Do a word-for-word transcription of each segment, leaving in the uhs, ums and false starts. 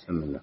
بسم الله.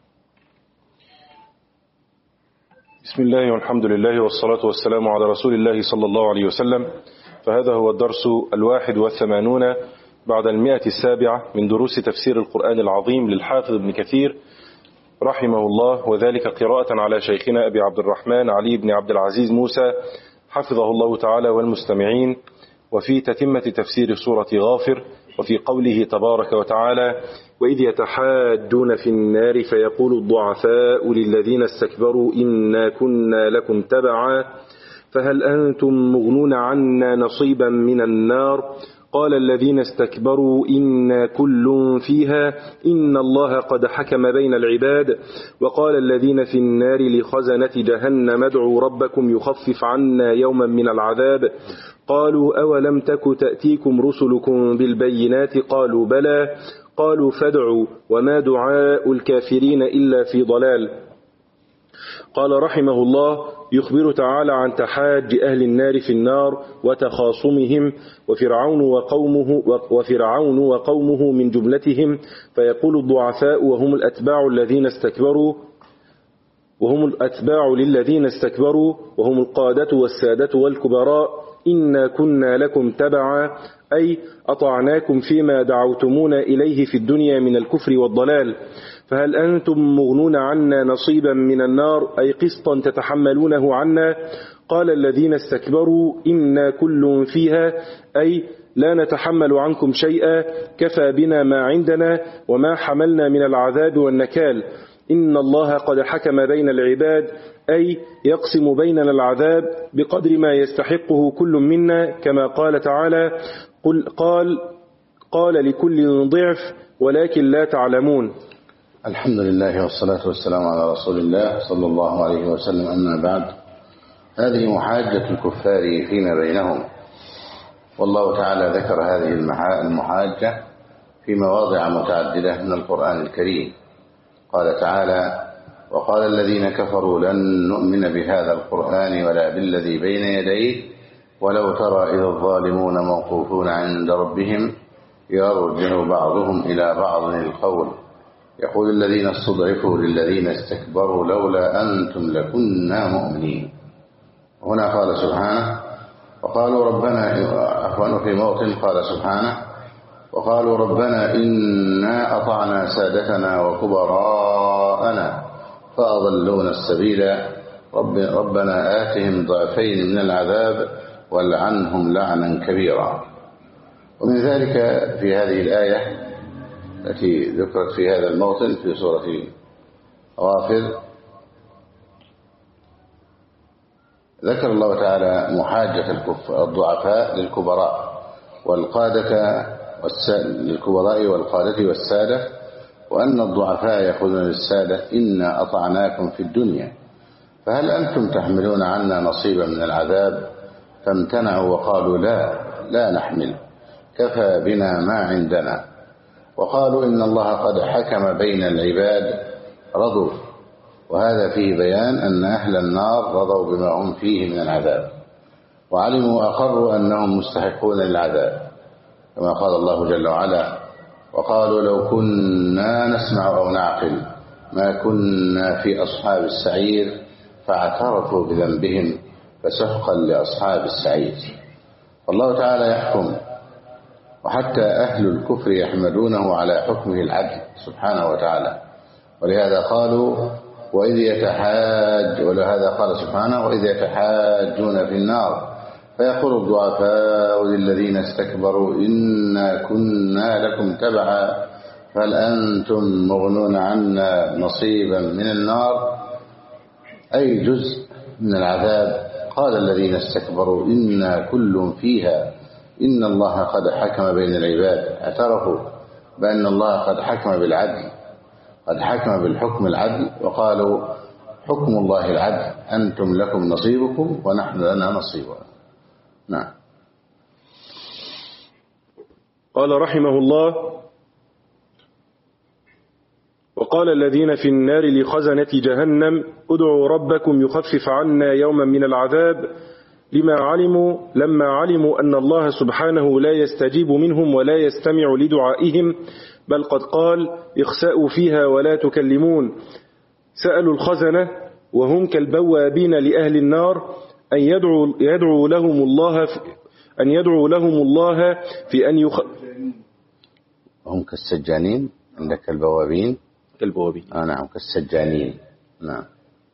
بسم الله والحمد لله والصلاة والسلام على رسول الله صلى الله عليه وسلم. فهذا هو الدرس الواحد والثمانون بعد المئة السابعة من دروس تفسير القرآن العظيم للحافظ ابن كثير رحمه الله، وذلك قراءة على شيخنا أبي عبد الرحمن علي بن عبد العزيز موسى حفظه الله تعالى والمستمعين، وفي تتمة تفسير سورة غافر، وفي قوله تبارك وتعالى: وإذ يتحاجون في النار فيقول الضعفاء للذين استكبروا إنا كنا لكم تبعا فهل أنتم مغنون عنا نصيبا من النار قال الذين استكبروا إنا كل فيها إن الله قد حكم بين العباد وقال الذين في النار لخزنة جهنم ادعوا ربكم يخفف عنا يوما من العذاب قالوا أولم تك تأتيكم رسلكم بالبينات قالوا بلى قالوا فادعوا وما دعاء الكافرين إلا في ضلال. قال رحمه الله: يخبر تعالى عن تحاج أهل النار في النار وتخاصمهم وفرعون وقومه, وفرعون وقومه من جملتهم، فيقول الضعفاء وهم الأتباع الذين استكبروا وهم الأتباع للذين استكبروا وهم القادة والسادة والكبراء إنا كنا لكم تبعا، أي أطعناكم فيما دعوتمونا إليه في الدنيا من الكفر والضلال، فهل أنتم مغنون عنا نصيبا من النار أي قسطا تتحملونه عنا قال الذين استكبروا إنا كل فيها أي لا نتحمل عنكم شيئا كفى بنا ما عندنا وما حملنا من العذاب والنكال إن الله قد حكم بين العباد أي يقسم بيننا العذاب بقدر ما يستحقه كل منا كما قال تعالى: قل قال قال لكل ضعف ولكن لا تعلمون. الحمد لله والصلاة والسلام على رسول الله صلى الله عليه وسلم. أما بعد، هذه محاجة الكفار فيما بينهم، والله تعالى ذكر هذه المحاجة في مواضع متعددة من القرآن الكريم. قال تعالى: وقال الذين كفروا لن نؤمن بهذا القرآن ولا بالذي بين يديه ولو ترى إذا الظالمون موقوفون عند ربهم يرجع بعضهم إلى بعض القول يقول الذين استضعفوا للذين استكبروا لولا أنتم لكنا مؤمنين. هنا قال سبحانه: وقالوا ربنا عفوا في موطن قال سبحانه: وقالوا ربنا إنا أطعنا سادتنا وكبراءنا فأضلونا السبيل رب ربنا آتهم ضعفين من العذاب والعنهم لعنا كبيرا. ومن ذلك في هذه الآية التي ذكرت في هذا الموطن في سورة غافر، ذكر الله تعالى محاجة الضعفاء للكبراء والقادة للكبراء والقادة والسادة، وأن الضعفاء يقولون للسادة إنا أطعناكم في الدنيا فهل أنتم تحملون عنا نصيبا من العذاب فامتنعوا وقالوا لا لا نحمل كفى بنا ما عندنا، وقالوا إن الله قد حكم بين العباد رضوا، وهذا فيه بيان أن أهل النار رضوا بما هم فيه من العذاب وعلموا أقروا أنهم مستحقون للعذاب، كما قال الله جل وعلا: وقالوا لو كنا نسمع أو نعقل ما كنا في أصحاب السعير فاعترفوا بذنبهم فسحقا لأصحاب السعير. والله تعالى يحكم، وحتى أهل الكفر يحمدونه على حكمه العدل سبحانه وتعالى، ولهذا قالوا وإذ يتحاج ولهذا قال سبحانه: وإذ يتحاجون في النار فيقول الضعفاء للذين استكبروا إنا كنا لكم تبعا فهل أنتم مغنون عنا نصيبا من النار أي جزء من العذاب قال الذين استكبروا إنا كل فيها إن الله قد حكم بين العباد، اعترفوا بأن الله قد حكم بالعدل، قد حكم بالحكم العدل، وقالوا حكم الله العدل أنتم لكم نصيبكم ونحن لنا نصيبا. نعم. قال رحمه الله: وقال الذين في النار لخزنة جهنم ادعوا ربكم يخفف عنا يوما من العذاب لما علموا لما علموا أن الله سبحانه لا يستجيب منهم ولا يستمع لدعائهم بل قد قال اخسأوا فيها ولا تكلمون. سألوا الخزنة وهم كالبوابين لأهل النار أن يدعوا, يدعوا لهم الله في أن يدعوا لهم الله في أن يخ... هم كالسجانين عندك البوابين كالبوابين آه نعم كالسجانين نعم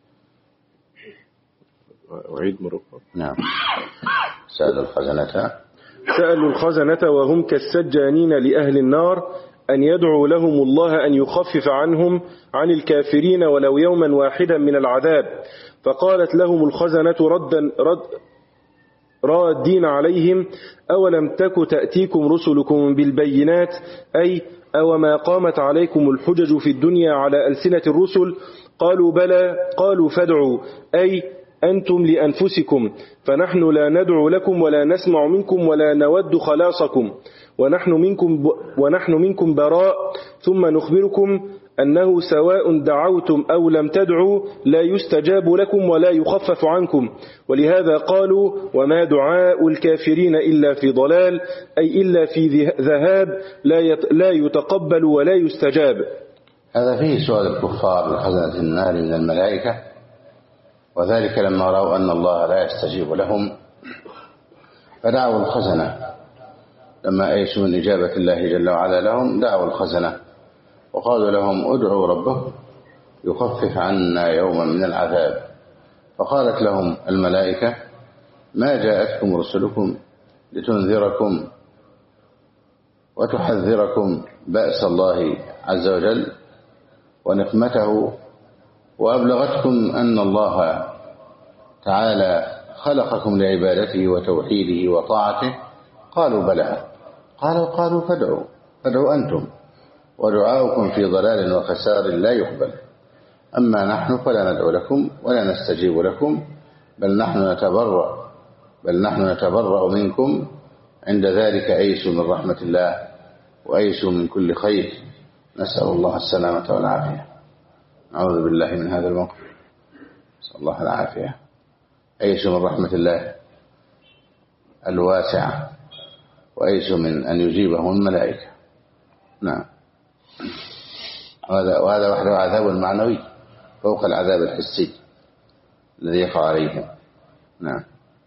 أعيد مرة نعم. سألوا الخزنة سألوا الخزنة وهم كالسجانين لأهل النار أن يدعوا لهم الله أن يخفف عنهم عن الكافرين ولو يوما واحدا من العذاب. فقالت لهم الخزنة ردا رد رادين عليهم أولم تك تأتيكم رسلكم بالبينات أي أو ما قامت عليكم الحجج في الدنيا على ألسنة الرسل؟ قالوا بلى. قالوا فادعوا أي أنتم لأنفسكم، فنحن لا ندعو لكم ولا نسمع منكم ولا نود خلاصكم، ونحن منكم, ونحن منكم براء، ثم نخبركم أنه سواء دعوتم أو لم تدعوا لا يستجاب لكم ولا يخفف عنكم. ولهذا قالوا وما دعاء الكافرين إلا في ضلال، أي إلا في ذهاب لا يتقبل ولا يستجاب. هذا فيه سؤال الكفار لخزنة النار من الملائكة، وذلك لما رأوا أن الله لا يستجيب لهم فدعوا الخزنة، لما أيسوا من إجابة الله جل وعلا لهم دعوا الخزنة وقالوا لهم ادعوا ربكم يخفف عنا يوما من العذاب. فقالت لهم الملائكة ما جاءتكم رسلكم لتنذركم وتحذركم بأس الله عز وجل ونقمته، وأبلغتكم أن الله تعالى خلقكم لعبادته وتوحيده وطاعته؟ قالوا بلى. قالوا قالوا فادعوا فادعوا أنتم، ودعاؤكم في ضلال وخسار لا يقبل. أما نحن فلا ندعو لكم ولا نستجيب لكم، بل نحن نتبرأ بل نحن نتبرأ منكم. عند ذلك أيسوا من رحمة الله وأيسوا من كل خير، نسأل الله السلامة والعافية. نعوذ بالله من هذا الموقف، نسأل الله العافية. أيسوا من رحمة الله الواسعة وأيسوا من أن يجيبهم الملائكة. نعم. وهذا وهذا وحده عذاب معنوي فوق العذاب الحسي الذي يقع عليهم. نعم.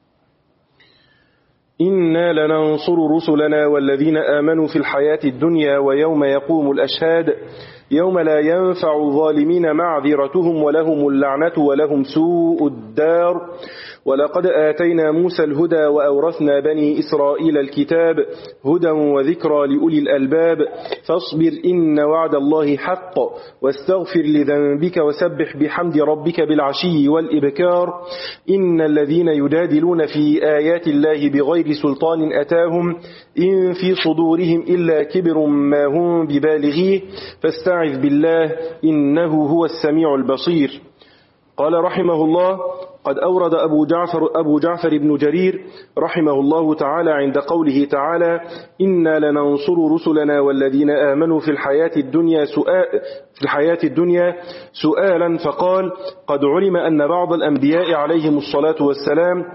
إنا لننصر رسلنا والذين آمنوا في الحياة الدنيا ويوم يقوم الأشهاد يوم لا ينفع الظالمين معذرتهم ولهم اللعنة ولهم سوء الدار. ولقد آتينا موسى الهدى وأورثنا بني إسرائيل الكتاب هدى وذكرى لأولي الألباب. فاصبر إن وعد الله حق واستغفر لذنبك وسبح بحمد ربك بالعشي والإبكار. إن الذين يجادلون في آيات الله بغير سلطان أتاهم إن في صدورهم إلا كبر ما هم ببالغيه فاستعذ بالله إنه هو السميع البصير. قال رحمه الله قد أورد أبو جعفر, أبو جعفر بن جرير رحمه الله تعالى عند قوله تعالى إنا لننصر رسلنا والذين آمنوا في الحياة الدنيا سؤال في الحياة الدنيا سؤالا، فقال قد علم أن بعض الأنبياء عليهم الصلاة والسلام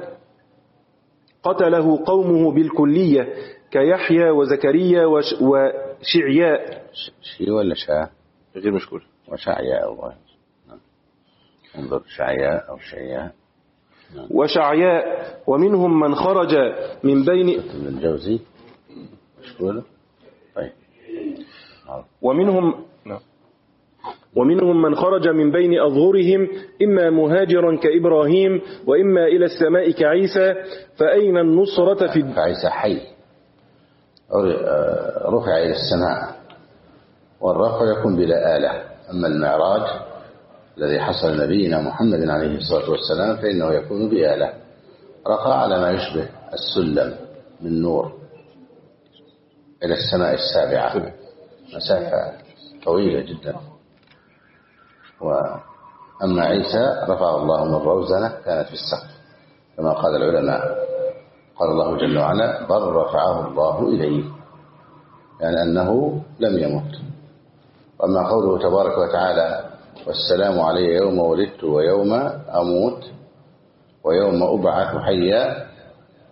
قتله قومه بالكلية كيحيى وزكريا وش وشعياء. شي ولا شاء غير مشكور وشعياء الله انظر شعياء أو شعياء وشعياء. ومنهم من خرج من بين الجوزي مشكور. طيب. ومنهم ومنهم من خرج من بين أظهرهم إما مهاجرا كإبراهيم وإما إلى السماء كعيسى. فأين النصرة في كعيسى حي رفع إلى السماء، والرفع يكون بلا آلة. أما المعراج الذي حصل نبينا محمد عليه الصلاة والسلام فإنه يكون بآلة، رقى على ما يشبه السلم من نور إلى السماء السابعة، مسافة طويلة جدا. وأما عيسى رفع الله من روزنة كانت في السقف كما قال العلماء، قال الله جل وعلا بل رفعه الله إليه، يعني أنه لم يمت. وأما قوله تبارك وتعالى والسلام علي يوم ولدت ويوم أموت ويوم أبعث حيا،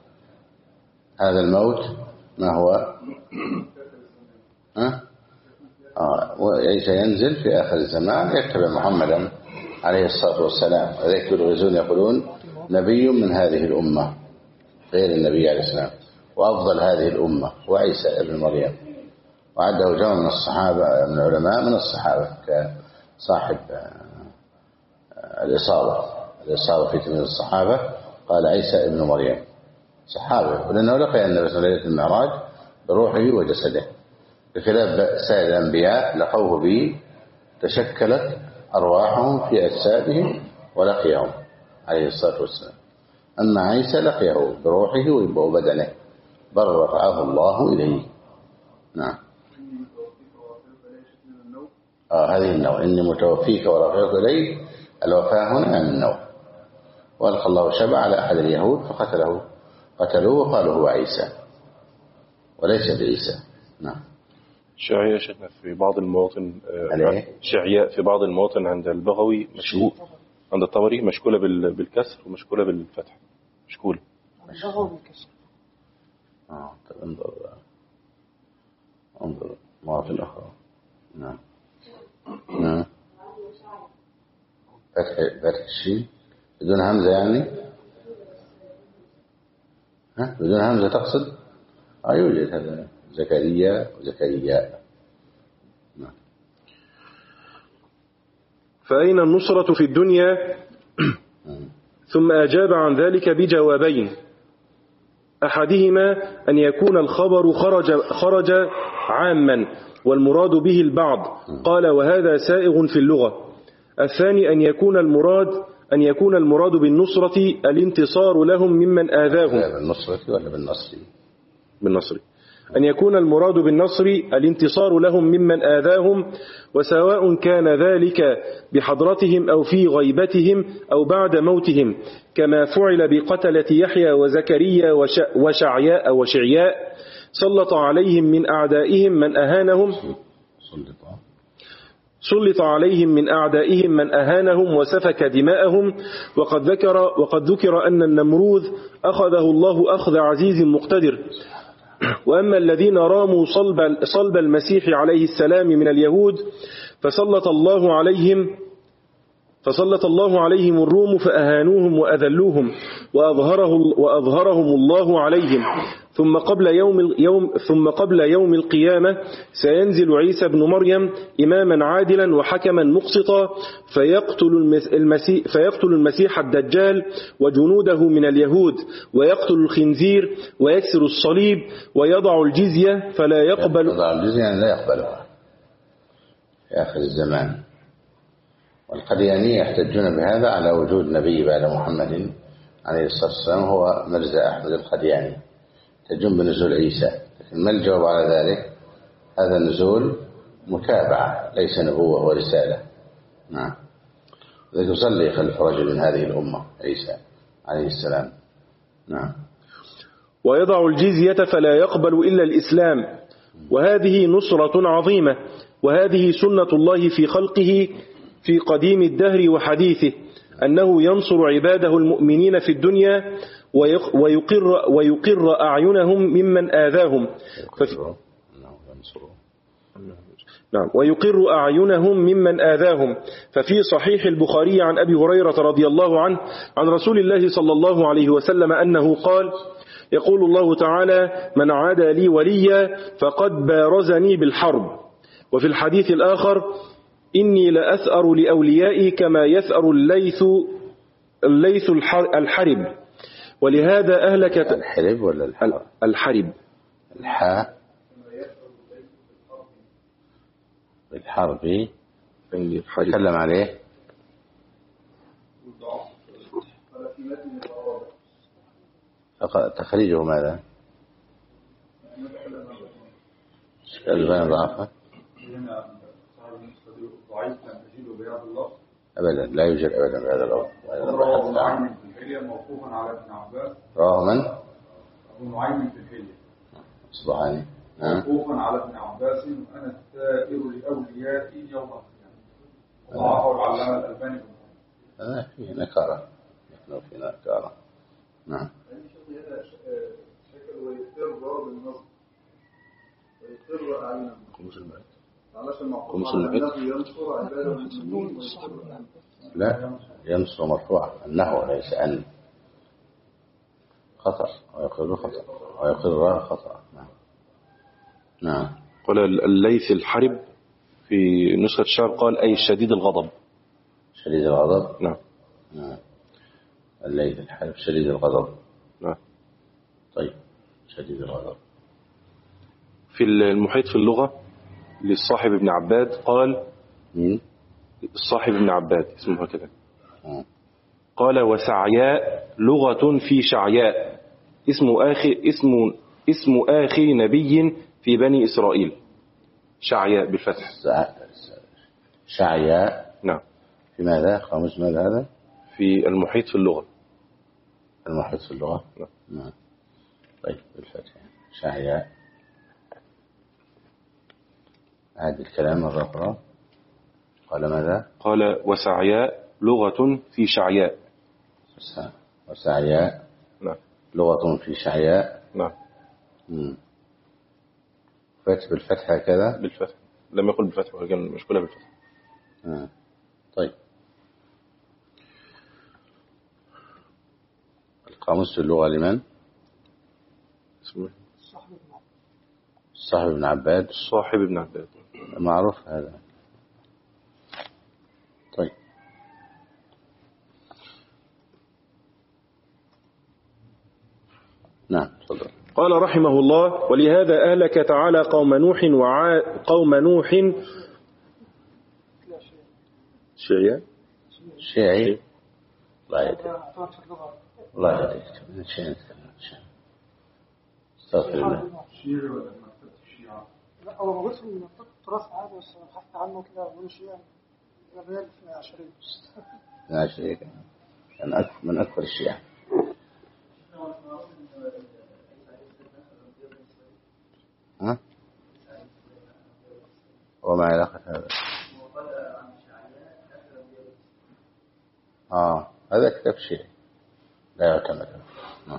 هذا الموت ما هو؟ ها؟ آه وعيسى ينزل في آخر الزمان يتبع محمدا عليه الصلاة والسلام، وذلك يلغزون يقولون نبي من هذه الأمة غير النبي عليه السلام، وأفضل هذه الأمة وعيسى ابن مريم. وعده جمع من الصحابة من العلماء من الصحابة كصاحب الإصابة الإصابة في تمييز الصحابة قال عيسى ابن مريم صحابة، ولأنه لقي النبي صلى الله عليه وسلم المعراج بروحه وجسده، بخلاف سائر الأنبياء لقوه به تشكلت أرواحهم في أجسادهم ولقيهم عليه الصلاة والسلام. أما عيسى لقيه بروحه وبدنه بل رفعه الله إليه. نعم. آه هذه النوع إني متوفيك ورافعك إليه، الوفاة هنا من النوع. وألقى الله شبع على أحد اليهود فقتله قتلوه وقالوا هو عيسى وليس بعيسى. نعم. شعياء شيخنا في بعض المواطن شعياء في بعض المواطن عند البغوي مشكول، عند الطبري مشكولة بالكسر ومشكولة بالفتح. مشكولة البغوي بالكسر. اه طب انظر انظر مواطن أخرى. نعم. نعم. فتح فتح الشين بدون همزة يعني؟ ها بدون همزة تقصد؟ آه يوجد هذا زكريا وزكريا. نعم. فأين النصرة في الدنيا؟ ثم أجاب عن ذلك بجوابين، أحدهما أن يكون الخبر خرج, خرج عاما والمراد به البعض، قال وهذا سائغ في اللغة. الثاني أن يكون المراد أن يكون المراد بالنصرة الانتصار لهم ممن آذاهم. بالنصرة ولا بالنصر؟ بالنصر. أن يكون المراد بالنصر الانتصار لهم ممن آذاهم، وسواء كان ذلك بحضرتهم أو في غيبتهم أو بعد موتهم، كما فعل بقتلة يحيى وزكريا وشعياء وشعياء، سلط عليهم من أعدائهم من أهانهم سلط عليهم من أعدائهم من أهانهم وسفك دماءهم. وقد ذكر وقد ذكر أن النمروذ أخذه الله أخذ عزيز مقتدر. وأما الذين راموا صلب صلب المسيح عليه السلام من اليهود فسلط الله عليهم فسلط الله عليهم الروم فأهانوهم وأذلوهم وأظهره وأظهرهم الله عليهم. ثم قبل يوم يوم ثم قبل يوم القيامة سينزل عيسى بن مريم إماما عادلا وحكما مقسطا، فيقتل المسيح فيقتل المسيح الدجال وجنوده من اليهود، ويقتل الخنزير ويكسر الصليب ويضع الجزية فلا يقبل يضع الجزية يعني لا يقبلها في آخر الزمان. والقديانية يحتجون بهذا على وجود نبي بعد محمد عليه الصلاة والسلام هو مرزا أحمد القدياني، يحتجون بنزول عيسى. لكن ما الجواب على ذلك؟ هذا النزول متابعة ليس نبوة ورسالة. نعم. ذلك يصلي خلف رجل من هذه الأمة عيسى عليه السلام. نعم. ويضع الجزية فلا يقبل إلا الإسلام، وهذه نصرة عظيمة، وهذه سنة الله في خلقه في قديم الدهر وحديثه، أنه ينصر عباده المؤمنين في الدنيا ويقر, ويقر أعينهم ممن آذاهم نعم ويقر أعينهم ممن آذاهم. ففي صحيح البخاري عن أبي هريرة رضي الله عنه عن رسول الله صلى الله عليه وسلم أنه قال: يقول الله تعالى: من عادى لي وليا فقد بارزني بالحرب. وفي الحديث الآخر: إني لأثأر لأوليائي كما يثأر الليث الليث الحرب. ولهذا أهلكت الحرب ولا الحرب؟ الحرب الحاء بالحرب تكلم عليه تخريجه ماذا؟ البان ضعفه أبدا لا يوجد أبدا بهذا اللفظ. رواه نعيم في الحلية موقوفا على ابن عباس. رواه من؟ أبو نعيم في الحلية صبحاني موقوفا على ابن عباس: أنا الثائر لأوليائي يوم القيامة. وضعفه العلامة الألباني. آه فيه نكارة نحن في نكارة. نعم. هذا شكل ويقر بالنصب ويقر أعينهم. خمس المحيط. لا، ينصر مرفوعة أنه ليس أن. خطأ ويقول خطأ ويقول خطأ. نعم. نعم. قال الليث الحرب في نسخة الشعر قال أي شديد الغضب. شديد الغضب. نعم. نعم. الليث الحرب شديد الغضب. نعم. طيب شديد الغضب. في المحيط في اللغة للصاحب ابن عباد قال مين؟ الصاحب ابن عباد اسمه هكذا. قال وسعياء لغة في شعياء اسم آخي اسم اسم آخي نبي في بني إسرائيل. شعياء بالفتح. شعياء. نعم. في ماذا؟ خامس ماذا هذا؟ في المحيط في اللغة. المحيط في اللغة. نعم. نعم. طيب بالفتح شعياء. هذا الكلام مرة أخرى. قال ماذا؟ قال وسعياء لغة في شعياء. وسعياء. نعم. لغة في شعياء. نعم. مم. فتح بالفتح هكذا. بالفتح. لم يقل بالفتح ولكن مشكلة بالفتح. آه. طيب القاموس اللغة لمن؟ اسمه صاحب ابن عباد. صاحب ابن عباد معروف هذا. طيب نعم تفضل. قال رحمه الله ولهذا أهلك تعالى قوم نوح وعاد قوم نوح شيعي شيعي الله يهديك الله يهديك من شيء استغفر الله. شيعي ولا مكتبة الشيعة؟ لا هو موجود في منطقة التراث عادي بس بحثت عنه كده بقول شيعي ريال اثني عشرين. اثني عشرين كان من أكبر الشيعة. ها؟ وما علاقة هذا؟ آه هذا كتاب شيعي لا يعتمد. آه.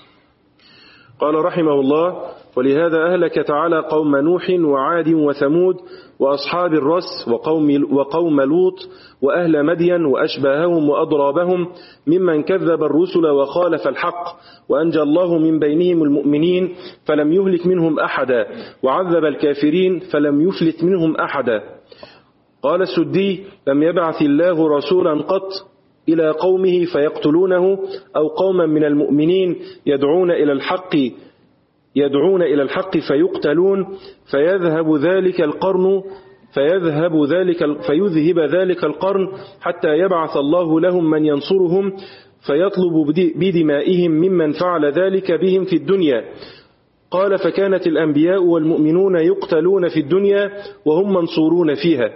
قال رحمه الله ولهذا أهلك تعالى قوم نوح وعاد وثمود وأصحاب الرس وقوم, وقوم لوط وأهل مدين وأشباههم وأضرابهم ممن كذب الرسل وخالف الحق وأنجى الله من بينهم المؤمنين فلم يهلك منهم أحدا وعذب الكافرين فلم يفلت منهم أحدا. قال السدي لم يبعث الله رسولا قط إلى قومه فيقتلونه أو قوما من المؤمنين يدعون إلى الحق يدعون إلى الحق فيقتلون فيذهب ذلك القرن فيذهب ذلك فيذهب ذلك القرن حتى يبعث الله لهم من ينصرهم فيطلب بدمائهم ممن فعل ذلك بهم في الدنيا. قال فكانت الأنبياء والمؤمنون يقتلون في الدنيا وهم منصورون فيها.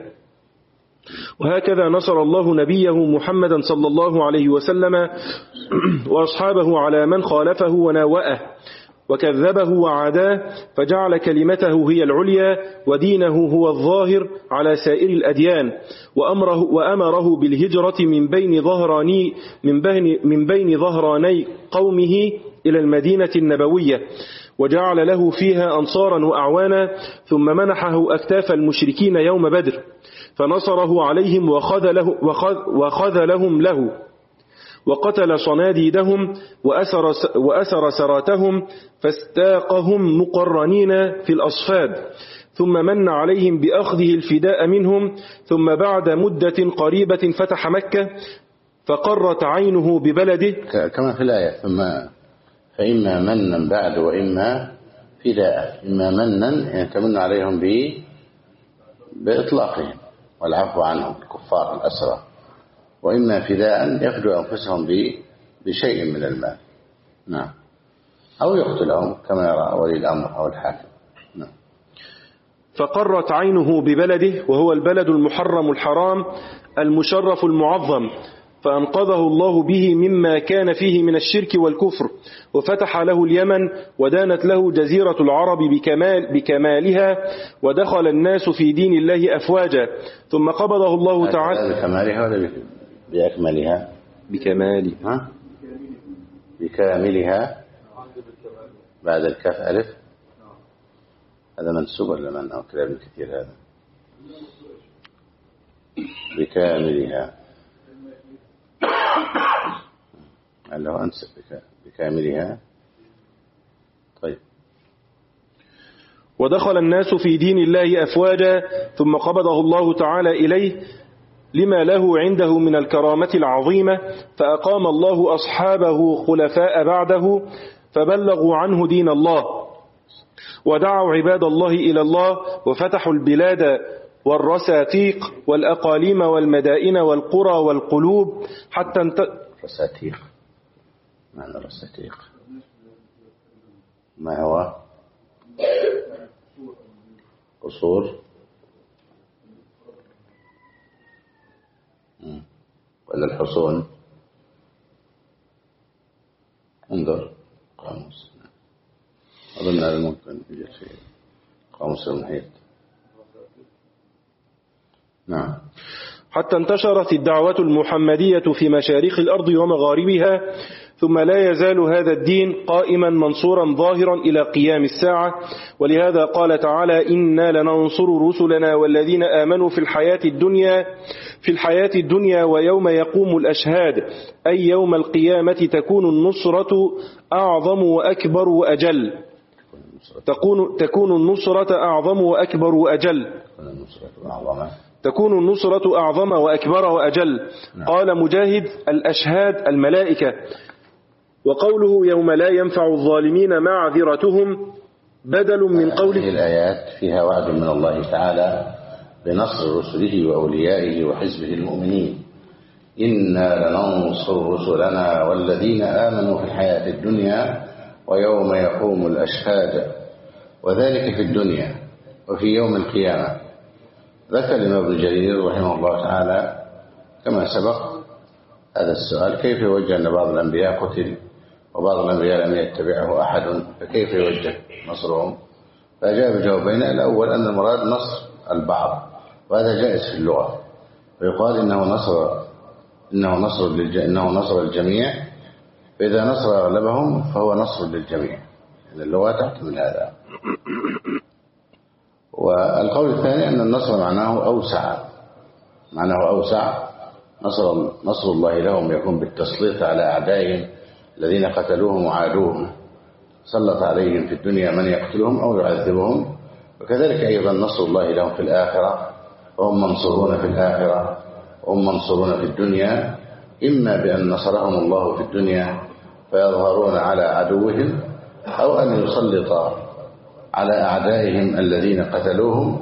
وهكذا نصر الله نبيه محمدا صلى الله عليه وسلم وأصحابه على من خالفه وناوأه وكذبه وعاداه فجعل كلمته هي العليا ودينه هو الظاهر على سائر الأديان وأمره, وأمره بالهجرة من بين ظهراني من بين, من بين ظهراني قومه إلى المدينة النبوية وجعل له فيها أنصارا وأعوانا ثم منحه أكتاف المشركين يوم بدر فنصره عليهم وخذله وخذ وخذلهم له وقتل صناديدهم وأسر, وأسر سراتهم فاستاقهم مقرنين في الأصفاد ثم من عليهم بأخذه الفداء منهم ثم بعد مدة قريبة فتح مكة فقرت عينه ببلده كما في الآية ثم فإما منا بعد وإما فداء. إما منا يتمن عليهم به بإطلاقهم والعفو عنهم الكفار الأسرى وإما فداء يفدوا أنفسهم بشيء من المال. نعم. أو يقتلهم كما يرى ولي الأمر أو الحاكم. نعم. فقرت عينه ببلده وهو البلد المحرم الحرام المشرف المعظم فأنقذه الله به مما كان فيه من الشرك والكفر وفتح له اليمن ودانت له جزيرة العرب بكمال بكمالها ودخل الناس في دين الله أفواجا ثم قبضه الله تعالى بكمالها ولا بأكملها؟ بكمالها. ها؟ بكاملها بعد الكاف ألف هذا منسوب ولا من أو كلام كثير هذا بكاملها لو أنسى بكاملها. طيب. ودخل الناس في دين الله أفواجا ثم قبضه الله تعالى إليه لما له عنده من الكرامة العظيمة، فأقام الله أصحابه خلفاء بعده فبلغوا عنه دين الله ودعوا عباد الله إلى الله وفتحوا البلاد والرساتيق والأقاليم والمدائن والقرى والقلوب حتى انت... رساتيق معنى رساتيق ما هو قصور ولا الحصون؟ انظر قاموس، أظن هذا ممكن يوجد في قاموس المحيط. نعم. حتى انتشرت الدعوة المحمدية في مشارق الأرض ومغاربها، ثم لا يزال هذا الدين قائما منصورا ظاهرا إلى قيام الساعة. ولهذا قال تعالى: إنا لننصر رسلنا والذين آمنوا في الحياة الدنيا في الحياة الدنيا ويوم يقوم الأشهاد، أي يوم القيامة تكون النصرة أعظم وأكبر وأجل. تكون تكون النصرة أعظم وأكبر وأجل. تكون النصرة أعظم وأكبر وأجل. قال مجاهد: الأشهاد الملائكة. وقوله يوم لا ينفع الظالمين معذرتهم بدل من قوله. هذه الآيات فيها وعد من الله تعالى بنصر رسله وأوليائه وحزبه المؤمنين. إنا لننصر رسلنا والذين آمنوا في الحياة الدنيا ويوم يقوم الأشهاد، وذلك في الدنيا وفي يوم القيامة. ذكر الإمام ابن جرير رحمه الله تعالى كما سبق هذا السؤال: كيف يوجه أن بعض الأنبياء قتل وبعض الأنبياء لم يتبعه أحد، فكيف يوجه نصرهم؟ فأجاب بجوابين: الأول أن المراد نصر البعض، وهذا جائز في اللغة، ويقال إنه نصر إنه نصر للج... إنه نصر الجميع، فإذا نصر أغلبهم فهو نصر للجميع. يعني اللغة تحتمل هذا. والقول الثاني أن النصر معناه أوسع معناه أوسع نصر نصر الله لهم يكون بالتسليط على أعدائهم الذين قتلوهم وعادوهم، سلط عليهم في الدنيا من يقتلهم أو يعذبهم، وكذلك أيضا نصر الله لهم في الآخرة، وهم منصورون في الآخرة وهم منصورون في الدنيا، إما بأن نصرهم الله في الدنيا فيظهرون على عدوهم، أو أن يسلط على أعدائهم الذين قتلوهم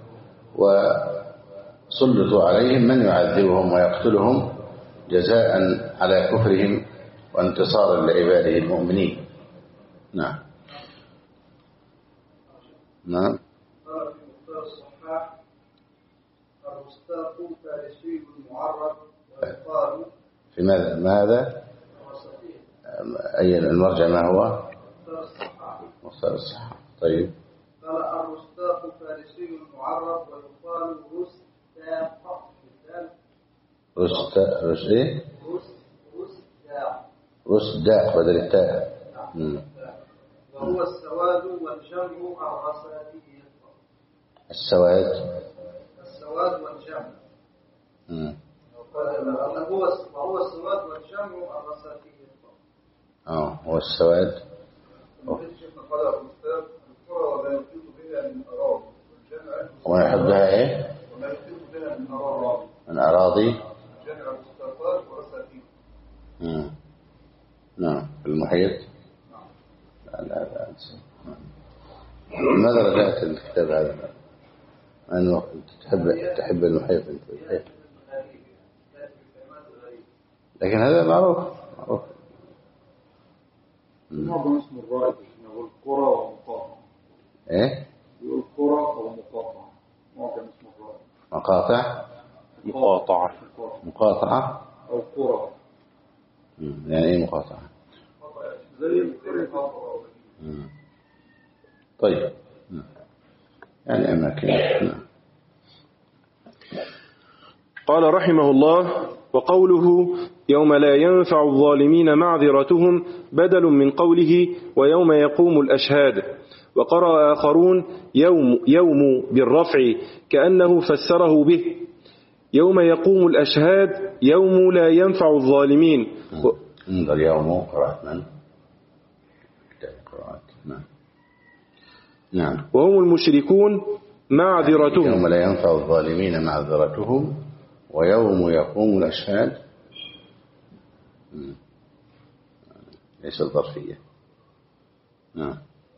وسلطوا عليهم من يعذبهم ويقتلهم جزاء على كفرهم وانتصارا لعباده المؤمنين. نعم. نعم. قال في مختار الصحاح: الرستاق فارسي معرب ويقال في ماذا؟ ماذا؟ أي المرجع ما هو؟ مختار الصحاح. مختار الصحاح. طيب. قال: الرستاق فارسي معرب ويقال رستاق. رستاق رس إيه؟ رستاق رستاق بدل التاء. وهو السواد والجمع الرساتي. السواد السواد والجمع. امم هو وهو السواد والجمع الرساتي. اه هو السواد. وما يحبها ايه؟ من أراضي. امم نعم. في المحيط. لا لا لا أنسى. ماذا رجعت الكتاب هذا؟ أنه تحب تحب المحيط أنت. لكن هذا معروف معروف. معظم اسم الرائد يقول قرى ومقاطعة. إيه؟ يقول قرى ومقاطعة. معظم اسم الرائد. مقاطع. مقاطعة. مقاطعة. أو قرى. يعني إيه مقاطعة؟ زي القرى. طيب. يعني أماكن. قال رحمه الله: وقوله يوم لا ينفع الظالمين معذرتهم بدل من قوله ويوم يقوم الأشهاد. وقرأ آخرون يوم, يوم بالرفع كأنه فسره به يوم يقوم الأشهاد يوم لا ينفع الظالمين. انظر يوم قراءة من؟ قراءة نعم. نعم. وهم المشركون معذرتهم. يوم لا ينفع الظالمين معذرتهم ويوم يقوم الأشهاد ليس الظرفية. نعم.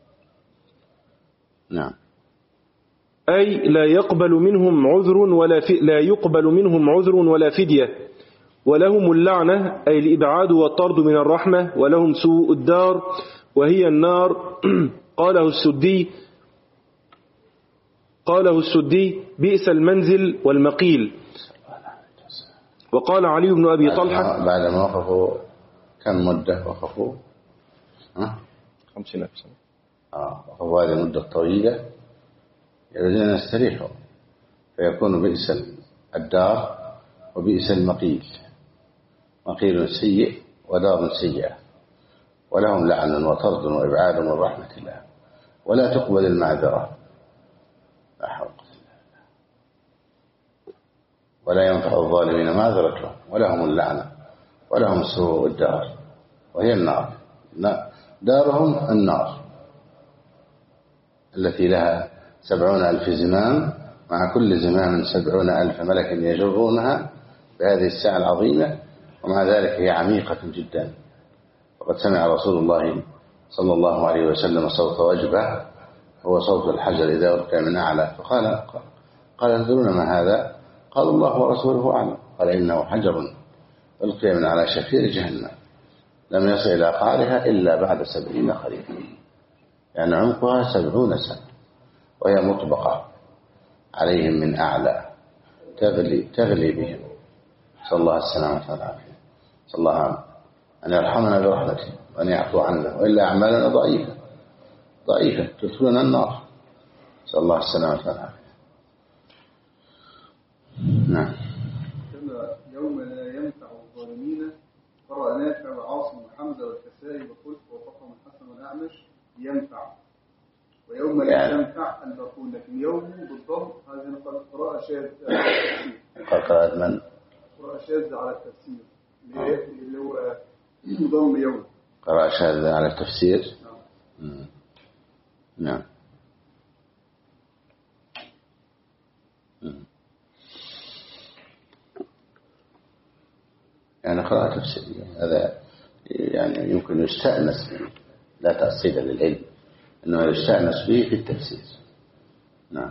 نعم. أي لا يقبل منهم عذر ولا في لا يقبل منهم عذر ولا فدية، ولهم اللعنة أي الإبعاد والطرد من الرحمة، ولهم سوء الدار وهي النار. قاله السدي قاله السدي بئس المنزل والمقيل. وقال علي بن أبي طلحة بعد ما وقفوا كم مدة وقفوا؟ ها؟ خمسين سنة. آه وقفوا هذه المدة الطويلة يريدون أن يستريحوا فيكون بئس الدار وبئس المقيل، مقيل سيء ودار سيئة، ولهم لعن وطرد وإبعاد من رحمة الله، ولا تقبل المعذرة، لا حول ولا ينفع الظالمين معذرتهم، ولهم اللعنة ولهم سوء الدار وهي النار. دارهم النار التي لها سبعون ألف زمام، مع كل زمام سبعون ألف ملك يجرونها بهذه الساعة العظيمة، ومع ذلك هي عميقة جدا. وقد سمع رسول الله صلى الله عليه وسلم صوت وجبة هو صوت الحجر إذا ألقي من أعلى، فقال قال تدرون ما هذا؟ قال الله ورسوله أعلم. قال إنه حجر ألقي من على شفير جهنم لم يصل إلى قعرها إلا بعد سبعين خريفا، يعني عمقها سبعون سنة، وهي مطبقة عليهم من أعلى تغلي, تغلي بهم. صلى الله السلامة والعافية. صلى الله أن يرحمنا برحمته وأن يعفو عنا، وإلا أعمالنا ضعيفة ضعيفة تدخلنا النار. صلى الله السلامة والعافية. نعم. يوم لا ينفع الظالمين قرأ نافع وعاصم وحمزة والكسائي وخلف وفقه من حسن والأعمش ينفع، ويوم لا يعني ينفع الباقون، لكن يوم بالضبط هذه قراءة شاذة على التفسير. قراءة من؟ قراءة شاذة على التفسير اللي هو ضم يوم. قراءة شاذة على التفسير. نعم. نعم. يعني قراءة تفسيرية هذا يعني يمكن يستأنس به، لا تأصيل للعلم، إنما يستأنس به في التفسير. نعم.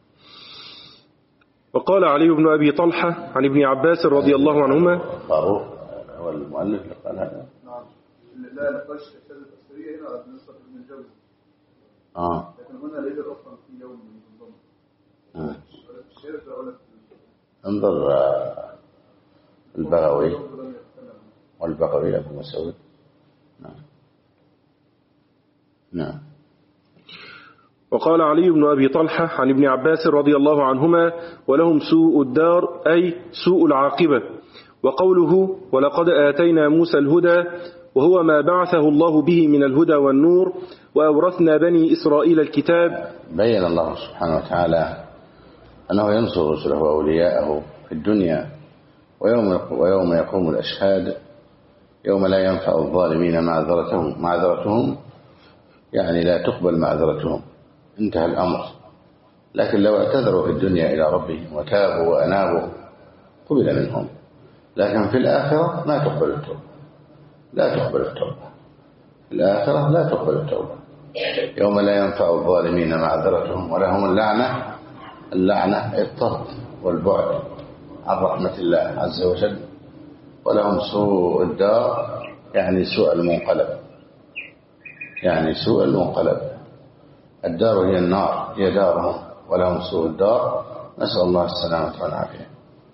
وقال علي بن أبي طلحة عن ابن عباس رضي الله عنهما. فاروق هو المؤلف اللي قال هذا. نعم. لا نقاش الشاذة التفسيرية هنا بالنسبة لابن الجوزي. آه. لكن هنا ليس أصلا في يوم من الضم. آه. الشاذة ولا انظر البغوي والبغوي أبو مسعود. نعم. نعم. وقال علي بن أبي طلحة عن ابن عباس رضي الله عنهما ولهم سوء الدار أي سوء العاقبة. وقوله ولقد آتينا موسى الهدى وهو ما بعثه الله به من الهدى والنور وأورثنا بني إسرائيل الكتاب. بين الله سبحانه وتعالى أنه ينصر رسله وأولياءه في الدنيا ويوم ويوم يقوم الأشهاد يوم لا ينفع الظالمين معذرتهم معذرتهم يعني لا تقبل معذرتهم، انتهى الأمر. لكن لو اعتذروا في الدنيا إلى ربهم وتابوا وأنابوا قبل منهم، لكن في الآخرة ما تقبل التوبة، لا تقبل التوبة في الآخرة لا تقبل التوبة. يوم لا ينفع الظالمين معذرتهم ولهم اللعنة، اللعنة الطرد والبعد عن رحمة الله عز وجل، ولهم سوء الدار يعني سوء المنقلب، يعني سوء المنقلب. الدار هي النار هي دارهم، ولهم سوء الدار، نسأل الله السلامة والعافية.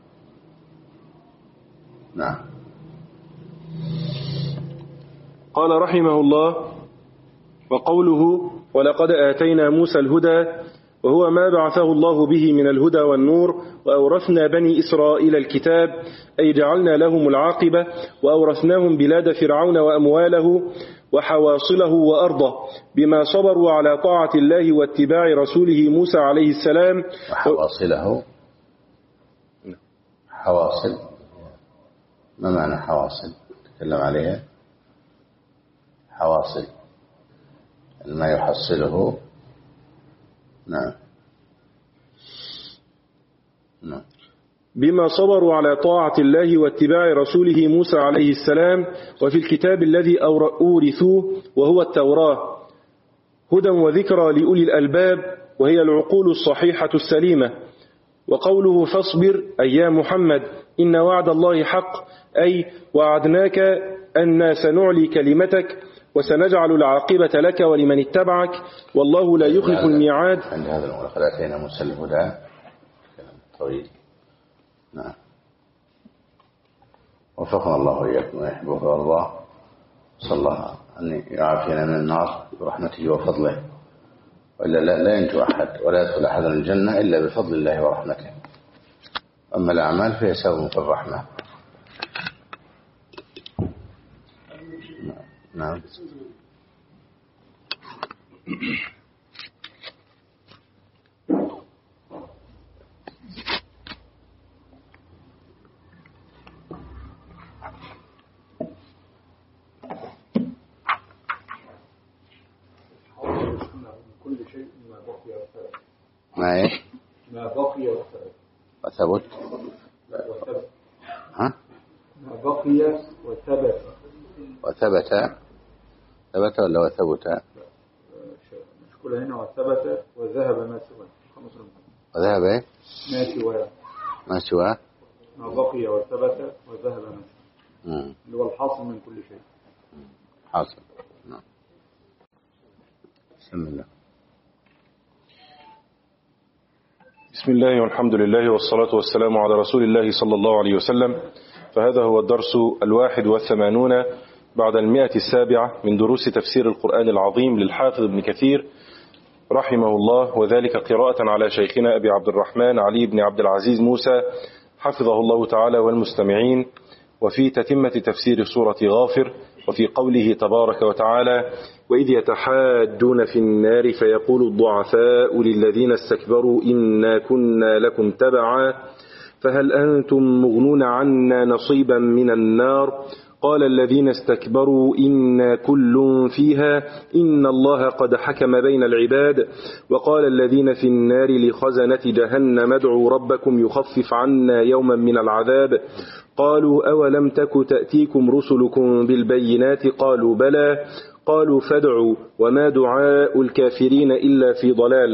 نعم. قال رحمه الله وقوله ولقد آتينا موسى الهدى وهو ما بعثه الله به من الهدى والنور وأورثنا بني إسرائيل الكتاب أي جعلنا لهم العاقبة وأورثناهم بلاد فرعون وأمواله وحواصله وأرضه بما صبروا على طاعة الله واتباع رسوله موسى عليه السلام. وحواصله حواصل، ما معنى حواصل؟ تكلم عليها. حواصل ما يحصله. نعم نعم. بما صبروا على طاعة الله واتباع رسوله موسى عليه السلام، وفي الكتاب الذي أورثوه وهو التوراة هدى وذكرى لأولي الألباب، وهي العقول الصحيحة السليمة. وقوله فاصبر أي يا محمد إن وعد الله حق، أي وعدناك أن سنعلي كلمتك وسنجعل العاقبة لك ولمن اتبعك، والله لا يخلف الميعاد. عند هذا الأمر قد أتينا موسى الهدى كلام طويل. نعم. وفقنا الله وإياكم ويحبه الله، صلى الله أن يعافينا من النار برحمته وفضله، وإلا لا, لا ينجو أحد ولا يدخل أحد الجنة إلا بفضل الله ورحمته. أما الأعمال فهي سبب في الرحمة. نعم. كل شيء ما بقي وثبت. ما إيه؟ ما بقي وثبت. وثبت. وثبت. ها؟ ما بقي وثبت. وثبت. ثبت ولا وثبت؟ مشكلة هنا وثبت وذهب ما سواه. وذهب إيه؟ ما سواه. ما سواه. ما بقي وثبت وذهب ما سواه. مم. اللي هو الحاصل من كل شيء. حاصل. نعم. بسم الله. بسم الله والحمد لله والصلاة والسلام على رسول الله صلى الله عليه وسلم. فهذا هو الدرس الواحد والثمانون بعد المئة السابعة من دروس تفسير القرآن العظيم للحافظ ابن كثير رحمه الله، وذلك قراءة على شيخنا أبي عبد الرحمن علي بن عبد العزيز موسى حفظه الله تعالى والمستمعين، وفي تتمة تفسير سورة غافر، وفي قوله تبارك وتعالى وإذ يتحاجون في النار فيقول الضعفاء للذين استكبروا إنا كنا لكم تبعا فهل أنتم مغنون عنا نصيبا من النار قال الذين استكبروا إنا كل فيها إن الله قد حكم بين العباد وقال الذين في النار لخزنة جهنم ادعوا ربكم يخفف عنا يوما من العذاب قالوا أولم تك تأتيكم رسلكم بالبينات قالوا بلى قالوا فادعوا وما دعاء الكافرين إلا في ضلال.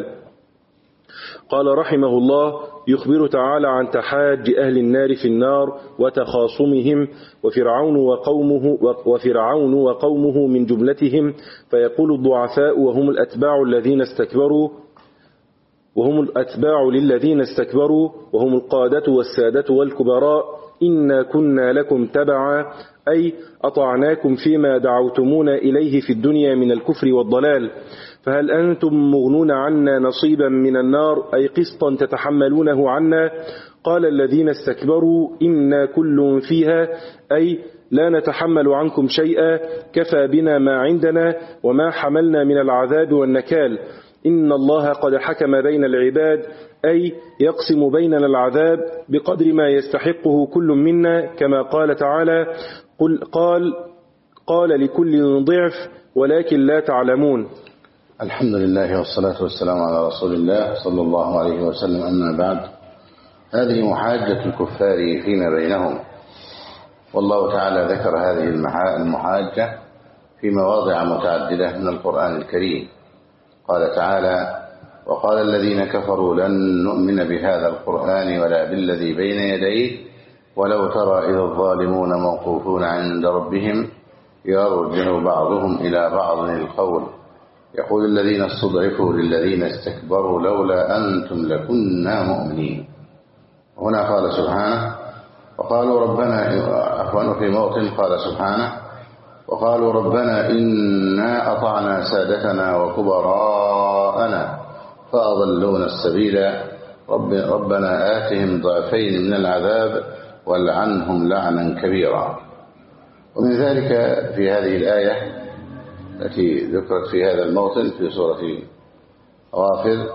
قال رحمه الله يخبر تعالى عن تحاج أهل النار في النار وتخاصمهم وفرعون وقومه, وفرعون وقومه من جملتهم، فيقول الضعفاء وهم الأتباع الذين استكبروا وهم الأتباع للذين استكبروا وهم القادة والسادة والكبراء إنا كنا لكم تبعا أي أطعناكم فيما دعوتمونا إليه في الدنيا من الكفر والضلال فهل أنتم مغنون عنا نصيبا من النار أي قسطا تتحملونه عنا قال الذين استكبروا إنا كل فيها أي لا نتحمل عنكم شيئا كفى بنا ما عندنا وما حملنا من العذاب والنكال إن الله قد حكم بين العباد أي يقسم بيننا العذاب بقدر ما يستحقه كل منا كما قال تعالى قل قال قال لكل ضعف ولكن لا تعلمون. الحمد لله والصلاة والسلام على رسول الله صلى الله عليه وسلم. أما بعد، هذه محاجة الكفار فيما بينهم، والله تعالى ذكر هذه المحاجة في مواضع متعددة من القرآن الكريم. قال تعالى وقال الذين كفروا لن نؤمن بهذا القرآن ولا بالذي بين يديه ولو ترى إذ الظالمون موقوفون عند ربهم يرجع بعضهم إلى بعض القول يقول الذين استضعفوا للذين استكبروا لولا أنتم لكنا مؤمنين. هنا قال سبحانه وقالوا ربنا عفوا في موطن قال سبحانه وقالوا ربنا إنا أطعنا سادتنا وكبراءنا فأضلونا السبيل رب ربنا آتهم ضعفين من العذاب والعنهم لعنا كبيرا. ومن ذلك في هذه الآية التي ذكرت في هذا الموطن في سورة غافر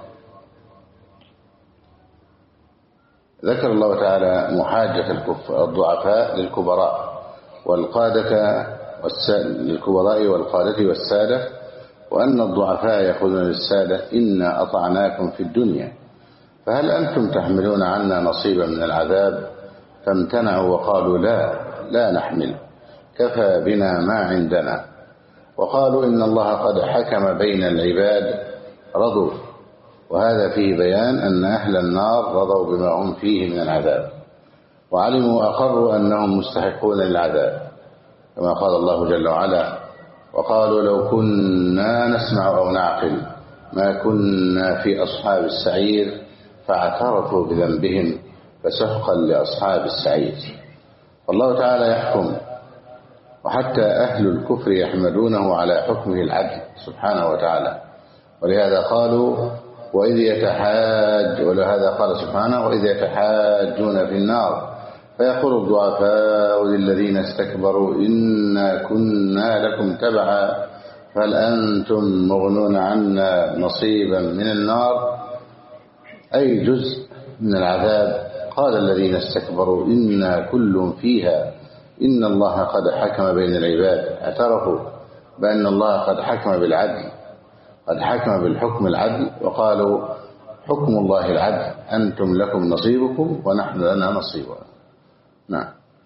ذكر الله تعالى محاجة الكفار الضعفاء للكبراء والقادة للكبراء والقادة والسادة، وأن الضعفاء يقولون للسادة إنا أطعناكم في الدنيا فهل أنتم تحملون عنا نصيبا من العذاب؟ فامتنعوا وقالوا لا لا نحمل كفى بنا ما عندنا، وقالوا إن الله قد حكم بين العباد رضوا، وهذا فيه بيان أن أهل النار رضوا بما هم فيه من العذاب وعلموا أقروا أنهم مستحقون للعذاب، كما قال الله جل وعلا وقالوا لو كنا نسمع أو نعقل ما كنا في أصحاب السعير فاعترفوا بذنبهم فسحقا لأصحاب السعير. والله تعالى يحكم، وحتى أهل الكفر يحمدونه على حكمه العدل سبحانه وتعالى، ولهذا قالوا وإذ يتحاج ولهذا قال سبحانه وإذ يتحاجون في النار فيقول الضعفاء للذين استكبروا إنا كنا لكم تبعا فهل أنتم مغنون عنا نصيبا من النار، أي جزء من العذاب. قال الذين استكبروا إنا كل فيها إن الله قد حكم بين العباد، اعترفوا بأن الله قد حكم بالعدل، قد حكم بالحكم العدل، وقالوا حكم الله العدل أنتم لكم نصيبكم ونحن لنا نصيبا. نعم.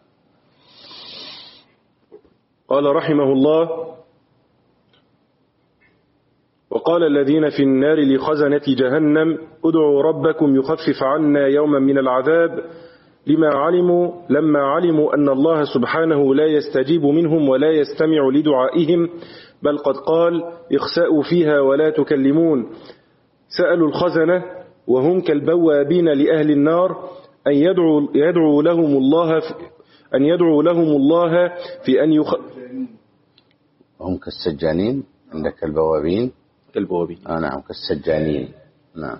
قال رحمه الله وقال الذين في النار لخزنة جهنم ادعوا ربكم يخفف عنا يوما من العذاب لما علموا لما علموا أن الله سبحانه لا يستجيب منهم ولا يستمع لدعائهم بل قد قال اخسأوا فيها ولا تكلمون. سألوا الخزنة وهم كالبوابين لأهل النار أن يدعوا, يدعوا لهم الله في أن يدعوا لهم الله في أن يخ... هم كالسجانين عندك البوابين كالبوابين آه نعم كالسجانين. نعم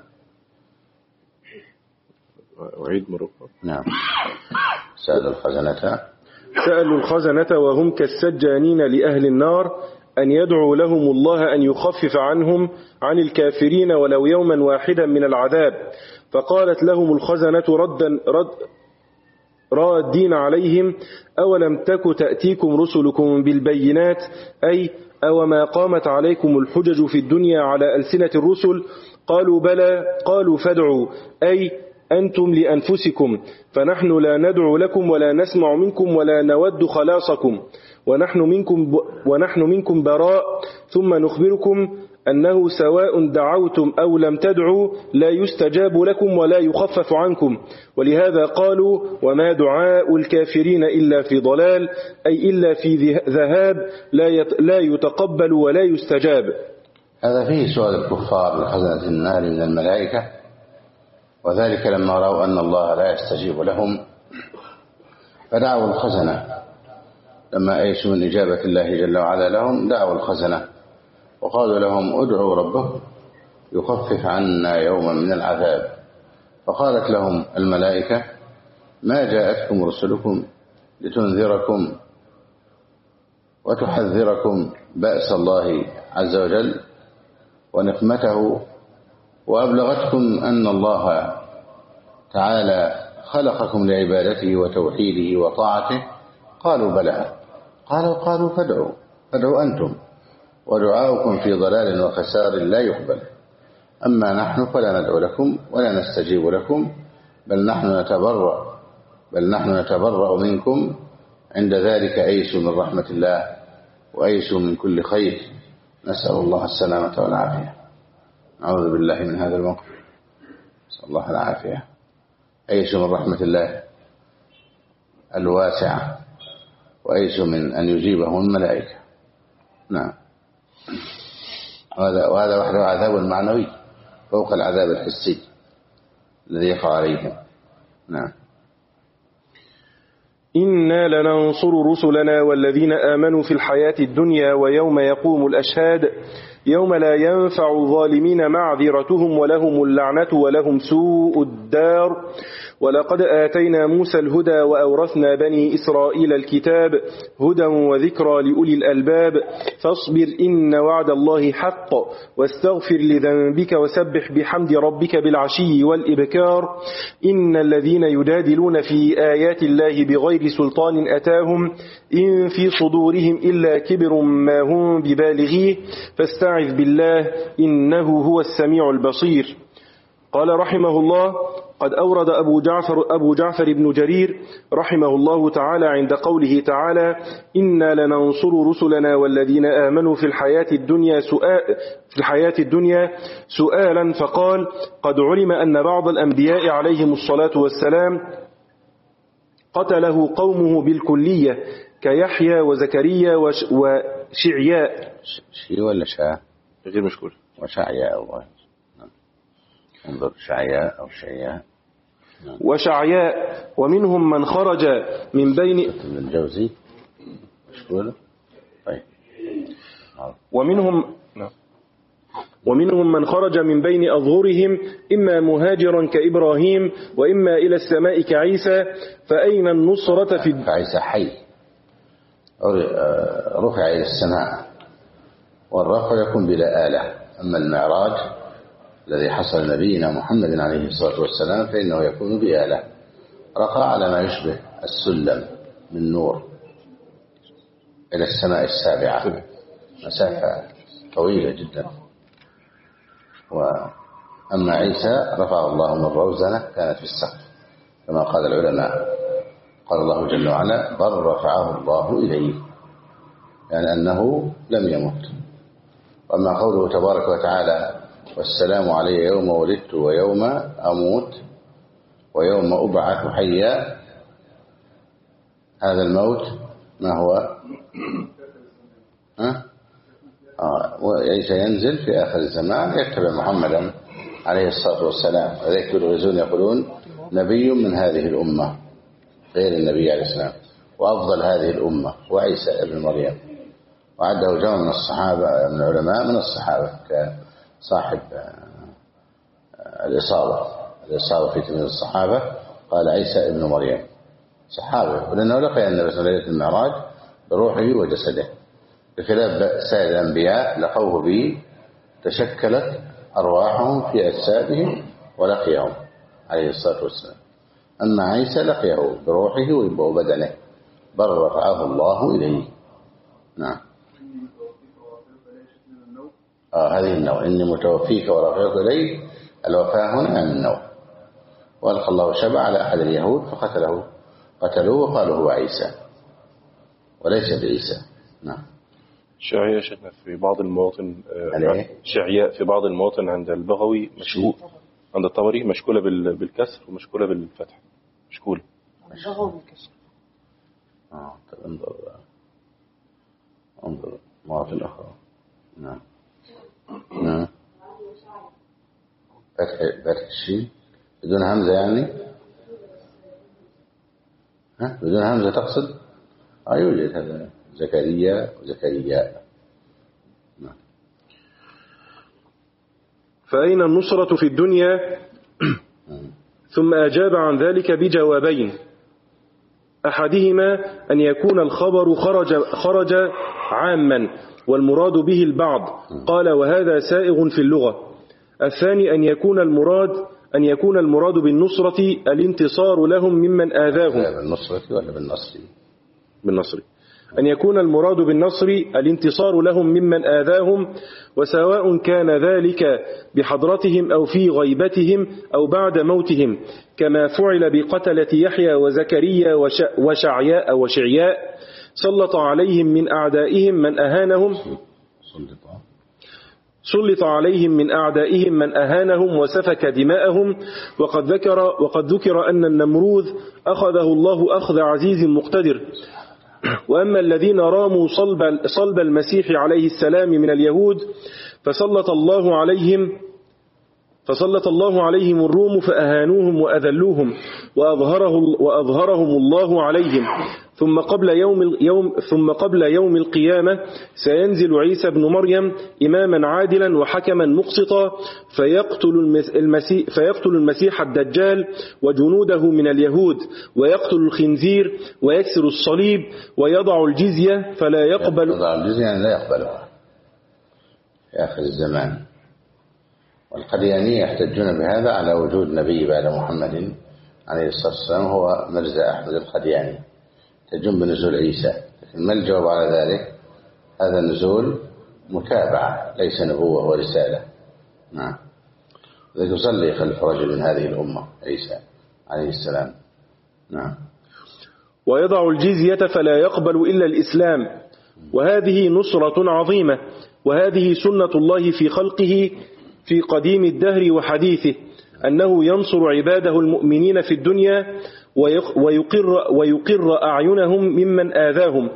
أعيد مرة. نعم. سألوا الخزنة سألوا الخزنة وهم كالسجانين لأهل النار أن يدعوا لهم الله أن يخفف عنهم عن الكافرين ولو يوما واحدا من العذاب، فقالت لهم الخزنة ردا رد رادين عليهم أولم تك تأتيكم رسلكم بالبينات أي أو ما قامت عليكم الحجج في الدنيا على ألسنة الرسل؟ قالوا بلى قالوا فادعوا أي أنتم لأنفسكم فنحن لا ندعو لكم ولا نسمع منكم ولا نود خلاصكم ونحن منكم, ونحن منكم براء ثم نخبركم أنه سواء دعوتم أو لم تدعوا لا يستجاب لكم ولا يخفف عنكم. ولهذا قالوا وما دعاء الكافرين إلا في ضلال أي إلا في ذهاب لا يتقبل ولا يستجاب. هذا فيه سؤال الكفار لخزنة النار من الملائكة، وذلك لما رأوا أن الله لا يستجيب لهم فدعوا الخزنة، لما أيسوا من إجابة الله جل وعلا لهم دعوا الخزنة وقالوا لهم ادعوا ربكم يخفف عنا يوما من العذاب. فقالت لهم الملائكة ما جاءتكم رسلكم لتنذركم وتحذركم بأس الله عز وجل ونقمته وأبلغتكم أن الله تعالى خلقكم لعبادته وتوحيده وطاعته؟ قالوا بلى. قالوا قالوا فادعوا فادعوا أنتم ودعاؤكم في ضلال وخسار لا يقبل، أما نحن فلا ندعو لكم ولا نستجيب لكم بل نحن نتبرأ بل نحن نتبرأ منكم. عند ذلك أيسوا من رحمة الله وأيسوا من كل خير، نسأل الله السلامة والعافية. أعوذ بالله من هذا الموقف، نسأل الله العافية. أيسوا من رحمة الله الواسعة وأيسوا من أن يجيبهم الملائكة. نعم. وهذا وهذا وحده عذاب معنوي فوق العذاب الحسي الذي يقع عليهم. نعم. إنا لننصر رسلنا والذين آمنوا في الحياة الدنيا ويوم يقوم الأشهاد يوم لا ينفع الظالمين معذرتهم ولهم اللعنة ولهم سوء الدار. ولقد آتينا موسى الهدى وأورثنا بني إسرائيل الكتاب هدى وذكرى لأولي الألباب فاصبر إن وعد الله حق واستغفر لذنبك وسبح بحمد ربك بالعشي والإبكار إن الذين يجادلون في آيات الله بغير سلطان أتاهم إن في صدورهم إلا كبر ما هم ببالغيه فاستعذ بالله إنه هو السميع البصير. قال رحمه الله: قد أورد أبو جعفر, أبو جعفر بن جرير رحمه الله تعالى عند قوله تعالى: إنا لننصر رسلنا والذين آمنوا في الحياة الدنيا سؤال في الحياة الدنيا سؤالا فقال: قد علم أن بعض الأنبياء عليهم الصلاة والسلام قتله قومه بالكلية كيحيى وزكريا وش وشعياء. شي ولا شاء غير مشكور. وشعياء الله. انظر شعياء أو شعياء. وشعياء ومنهم من خرج من بين ابن الجوزي مشكور. طيب. ومنهم ومنهم من خرج من بين أظهرهم إما مهاجرا كإبراهيم وإما إلى السماء كعيسى فأين النصرة في كعيسى حي رفع إلى السماء والرفع يكون بلا آلة. أما المعراج الذي حصل نبينا محمد عليه الصلاة والسلام فإنه يكون بآلة رقى على ما يشبه السلم من نور إلى السماء السابعة مسافة طويلة جدا. وأما عيسى رفع الله من روزنة كانت في السقف كما قال العلماء. قال الله جل وعلا: بل رفعه الله إليه، يعني أنه لم يمت. وأما قوله تبارك وتعالى: والسلام علي يوم ولدت ويوم أموت ويوم أبعث حيا، هذا الموت ما هو؟ ها؟ آه. وعيسى ينزل في آخر الزمان يتبع محمدا عليه الصلاة والسلام. وذلك يلغزون يقولون نبي من هذه الأمة غير النبي عليه السلام وأفضل هذه الأمة وعيسى ابن مريم. وعده جمع من الصحابة من العلماء من الصحابة كصاحب الإصابة الإصابة في تلميذ الصحابة قال عيسى ابن مريم صحابة، ولأنه لقي النبي صلى الله عليه وسلم المعراج بروحه وجسده، بخلاف سائر الأنبياء لقوه به تشكلت أرواحهم في أجسادهم ولقيهم عليه الصلاة والسلام. أما عيسى لقيه بروحه وبدنه بل رفعه الله إليه. نعم. آه هذه النوع إني متوفيك ورافعك إليه. الوفاة هنا عن النوع. وألقى الله شبع على أحد اليهود فقتله قتلوه وقالوا هو عيسى وليس بعيسى. نعم. شعياء شيخنا في بعض المواطن شعياء في بعض المواطن عند البغوي مشكول عند الطبري مشكولة بالكسر ومشكولة بالفتح. مشكولة البغوي بالكسر. آه طب انظر انظر مواطن أخرى. نعم نعم. فتح فتح الشين بدون همزة يعني؟ ها بدون همزة تقصد؟ آه يوجد هذا زكريا وزكريا. نعم. فأين النصرة في الدنيا؟ ثم أجاب عن ذلك بجوابين: أحدهما أن يكون الخبر خرج, خرج عاما والمراد به البعض، قال وهذا سائغ في اللغة. الثاني أن يكون المراد أن يكون المراد بالنصرة الانتصار لهم ممن آذاهم. بالنصرة ولا بالنصر؟ بالنصر. أن يكون المراد بالنصر الانتصار لهم ممن آذاهم، وسواء كان ذلك بحضرتهم أو في غيبتهم أو بعد موتهم، كما فعل بقتلة يحيى وزكريا وشعياء وشعياء. سلط عليهم من أعدائهم من أهانهم سلط عليهم من أعدائهم من أهانهم وسفك دماءهم. وقد ذكر وقد ذكر أن النمروذ أخذه الله أخذ عزيز مقتدر. وأما الذين راموا صلب, صلب المسيح عليه السلام من اليهود فسلط الله عليهم فسلط الله عليهم الروم فأهانوهم وأذلوهم وأظهره وأظهرهم الله عليهم. ثم قبل يوم يوم ثم قبل يوم القيامة سينزل عيسى بن مريم إماما عادلا وحكما مقسطا فيقتل المسيح فيقتل المسيح الدجال وجنوده من اليهود ويقتل الخنزير ويكسر الصليب ويضع الجزية فلا يقبل يضع الجزية يعني لا يقبلها في آخر الزمان. والقديانية يحتجون بهذا على وجود نبي بعد محمد عليه الصلاة والسلام هو مرزا أحمد القدياني، يحتجون بنزول عيسى. لكن ما الجواب على ذلك؟ هذا النزول متابعة ليس نبوة ورسالة. نعم. ذلك يصلي خلف رجل من هذه الأمة عيسى عليه السلام. نعم. ويضع الجزية فلا يقبل إلا الإسلام، وهذه نصرة عظيمة، وهذه سنة الله في خلقه في قديم الدهر وحديثه، أنه ينصر عباده المؤمنين في الدنيا ويقر, ويقر أعينهم ممن آذاهم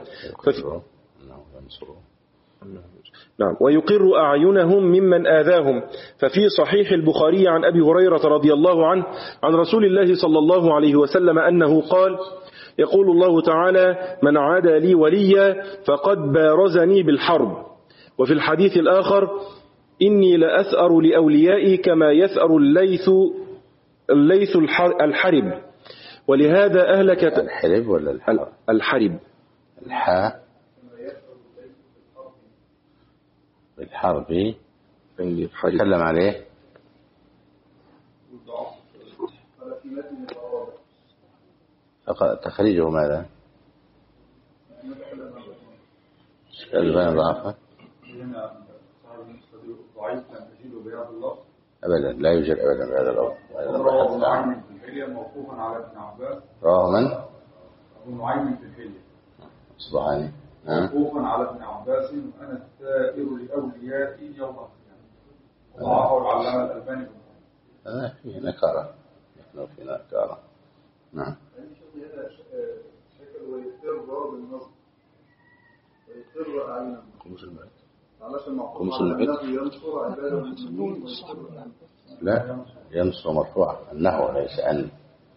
نعم ويقر أعينهم ممن آذاهم. ففي صحيح البخاري عن أبي هريرة رضي الله عنه عن رسول الله صلى الله عليه وسلم أنه قال: يقول الله تعالى: من عادى لي وليا فقد بارزني بالحرب. وفي الحديث الآخر: إني لأثأر لأوليائي كما يثأر الليث الليث الحرب. ولهذا أهلكت الحرب ولا الحرب؟ الحرب الحاء بالحرب تكلم عليه تخريجه ماذا؟ البان ضعفه أبدا لا يوجد أبدا بهذا اللفظ. رواه نعيم في الحلية موقوفا على ابن عباس. رواه من؟ أبو نعيم في الحلية اصبحاني موقوفا على ابن عباس: أنا السائر لأوليائي يوم القيامة. وضعفه العلامة الألباني. هذا فيه نكارة، نحن في نكارة. نعم. شكل ويقر بالنصب ويقر أعينهم. خمس المئة. خمس المئة. ينصر عباده المسلمين. لا، ينصر مرفوع النحو ليس أن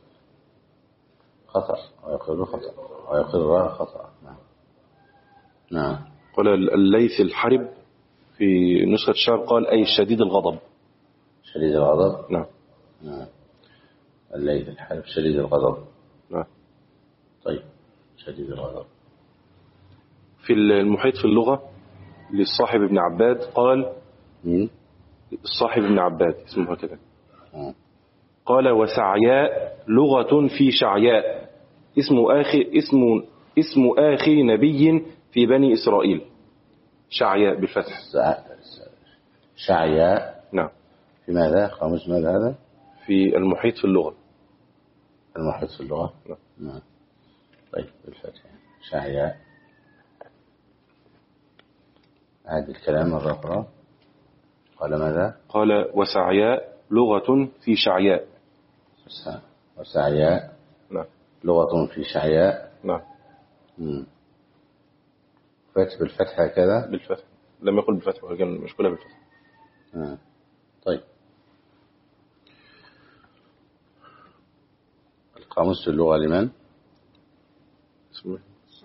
خطأ ويقر خطأ ويقر خطأ. نعم. نعم. قال الليث الحرب في نسخة الشعب قال أي شديد الغضب. شديد الغضب. نعم. نعم. الليث الحرب شديد الغضب. نعم. طيب شديد الغضب. في المحيط في اللغة للصاحب ابن عباد قال مين؟ الصاحب ابن عباد اسمه هكذا. قال: وسعياء لغة في شعياء اسم آخر اسم اسم آخر نبي في بني إسرائيل. شعياء بالفتح. شعياء. نعم. في ماذا؟ خامس ماذا هذا؟ في المحيط في اللغة. المحيط في اللغة. نعم. نعم. طيب بالفتح شعياء. هذا الكلام مرة أخرى. قال ماذا؟ قال: وسعياء لغة في شعياء. وسعياء. نعم. لغة في شعياء. نعم. مم. فتح بالفتح هكذا؟ بالفتح. لم يقل بالفتح وكان مشكلة بالفتح. آه. طيب. القاموس اللغة لمن؟ اسمه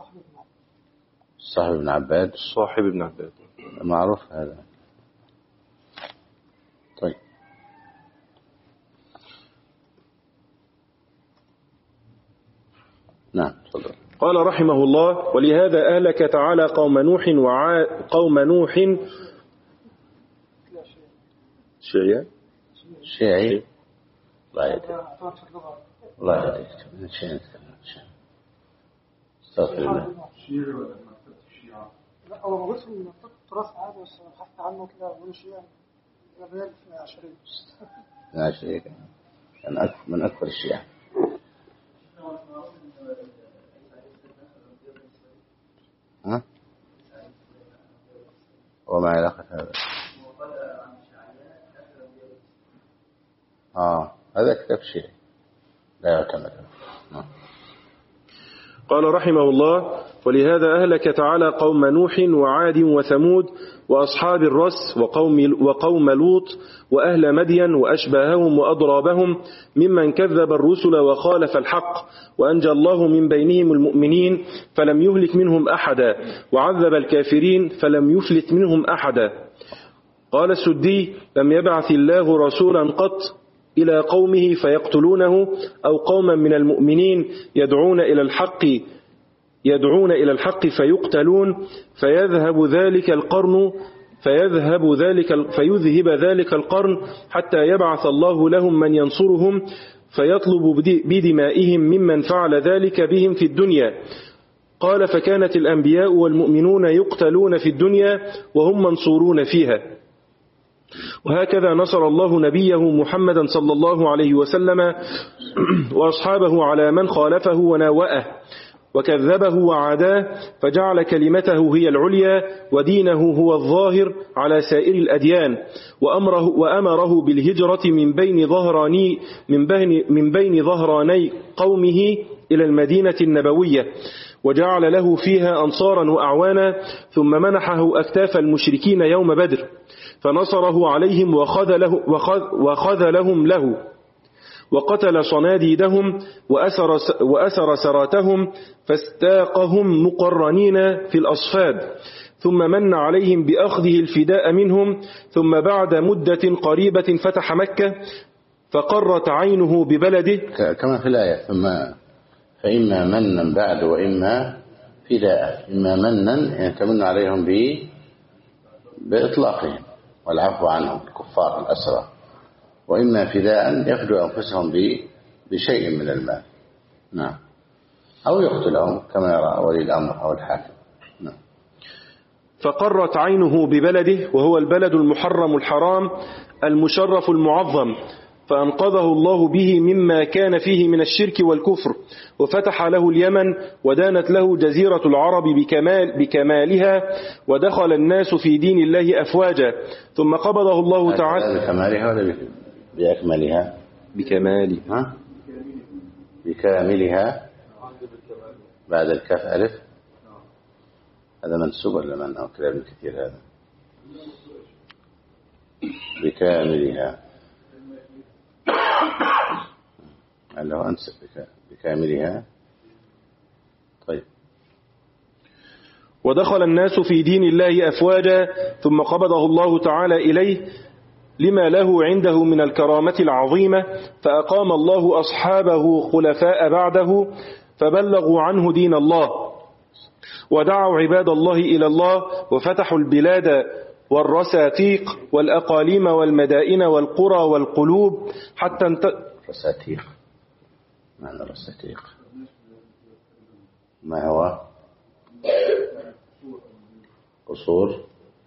صاحب ابن عباد. صاحب ابن عباد معروف هذا. طيب. نعم تفضل. قال رحمه الله: ولهذا أهلك تعالى قوم نوح وعاد قوم نوح شيعي شيعي الله يهديك الله يهديك شيعي استغفر الله. شيعي ولا مكتبة الشيعة؟ لا هو موجود في مكتبة التراث عادي بس بحثت عنه كده بقول شيعي غير في عشرين. عشرين كان أكثر من أكثر الشيعة. ها؟ وما علاقة هذا؟ آه هذا كتاب شيعي لا يعتمد. قال رحمه الله: ولهذا أهلك تعالى قوم نوح وعاد وثمود وأصحاب الرس وقوم, وقوم لوط وأهل مدين وأشباههم وأضرابهم ممن كذب الرسل وخالف الحق، وأنجى الله من بينهم المؤمنين فلم يهلك منهم أحدا، وعذب الكافرين فلم يفلت منهم أحدا. قال السدي: لم يبعث الله رسولا قط إلى قومه فيقتلونه، أو قوما من المؤمنين يدعون إلى الحق يدعون إلى الحق فيقتلون، فيذهب ذلك القرن فيذهب ذلك فيذهب ذلك القرن حتى يبعث الله لهم من ينصرهم فيطلب بدمائهم ممن فعل ذلك بهم في الدنيا. قال: فكانت الأنبياء والمؤمنون يقتلون في الدنيا وهم منصورون فيها. وهكذا نصر الله نبيه محمدا صلى الله عليه وسلم وأصحابه على من خالفه وناوأه وكذبه وعاداه، فجعل كلمته هي العليا ودينه هو الظاهر على سائر الأديان، وأمره, وأمره بالهجرة من بين ظهراني من بين, من بين ظهراني قومه إلى المدينة النبوية، وجعل له فيها أنصارا وأعوانا، ثم منحه أكتاف المشركين يوم بدر فنصره عليهم وخذله وخذلهم له، وقتل صناديدهم وأسر, وأسر سراتهم فاستاقهم مقرنين في الأصفاد، ثم من عليهم بأخذه الفداء منهم، ثم بعد مدة قريبة فتح مكة فقرت عينه ببلده كما في الآية: ثم فإما منا بعد وإما فداء. إما منا يتمن عليهم به بإطلاقهم والعفو عنهم الكفار الأسرى، وإما فداء يفدوا أنفسهم بشيء من المال، نعم، أو يقتلهم كما يرى ولي الأمر أو الحاكم، نعم. فقرت عينه ببلده، وهو البلد المحرم الحرام المشرف المعظم، فأنقذه الله به مما كان فيه من الشرك والكفر، وفتح له اليمن، ودانت له جزيرة العرب بكمال بكمالها، ودخل الناس في دين الله أفواجا، ثم قبضه الله تعالى بكمالها ولا بأكملها؟ بكمالها. ها؟ بكاملها بعد الكاف ألف، هذا منسوب ولا من أو كلام كثير؟ هذا بكاملها الله أنسب بكاملها. طيب. ودخل الناس في دين الله أفواجا، ثم قبضه الله تعالى إليه لما له عنده من الكرامة العظيمة، فأقام الله أصحابه خلفاء بعده فبلغوا عنه دين الله، ودعوا عباد الله إلى الله، وفتحوا البلاد والرساتيق والأقاليم والمدائن والقرى والقلوب حتى انت... رساتيق، معنى رساتيق ما هو؟ قصور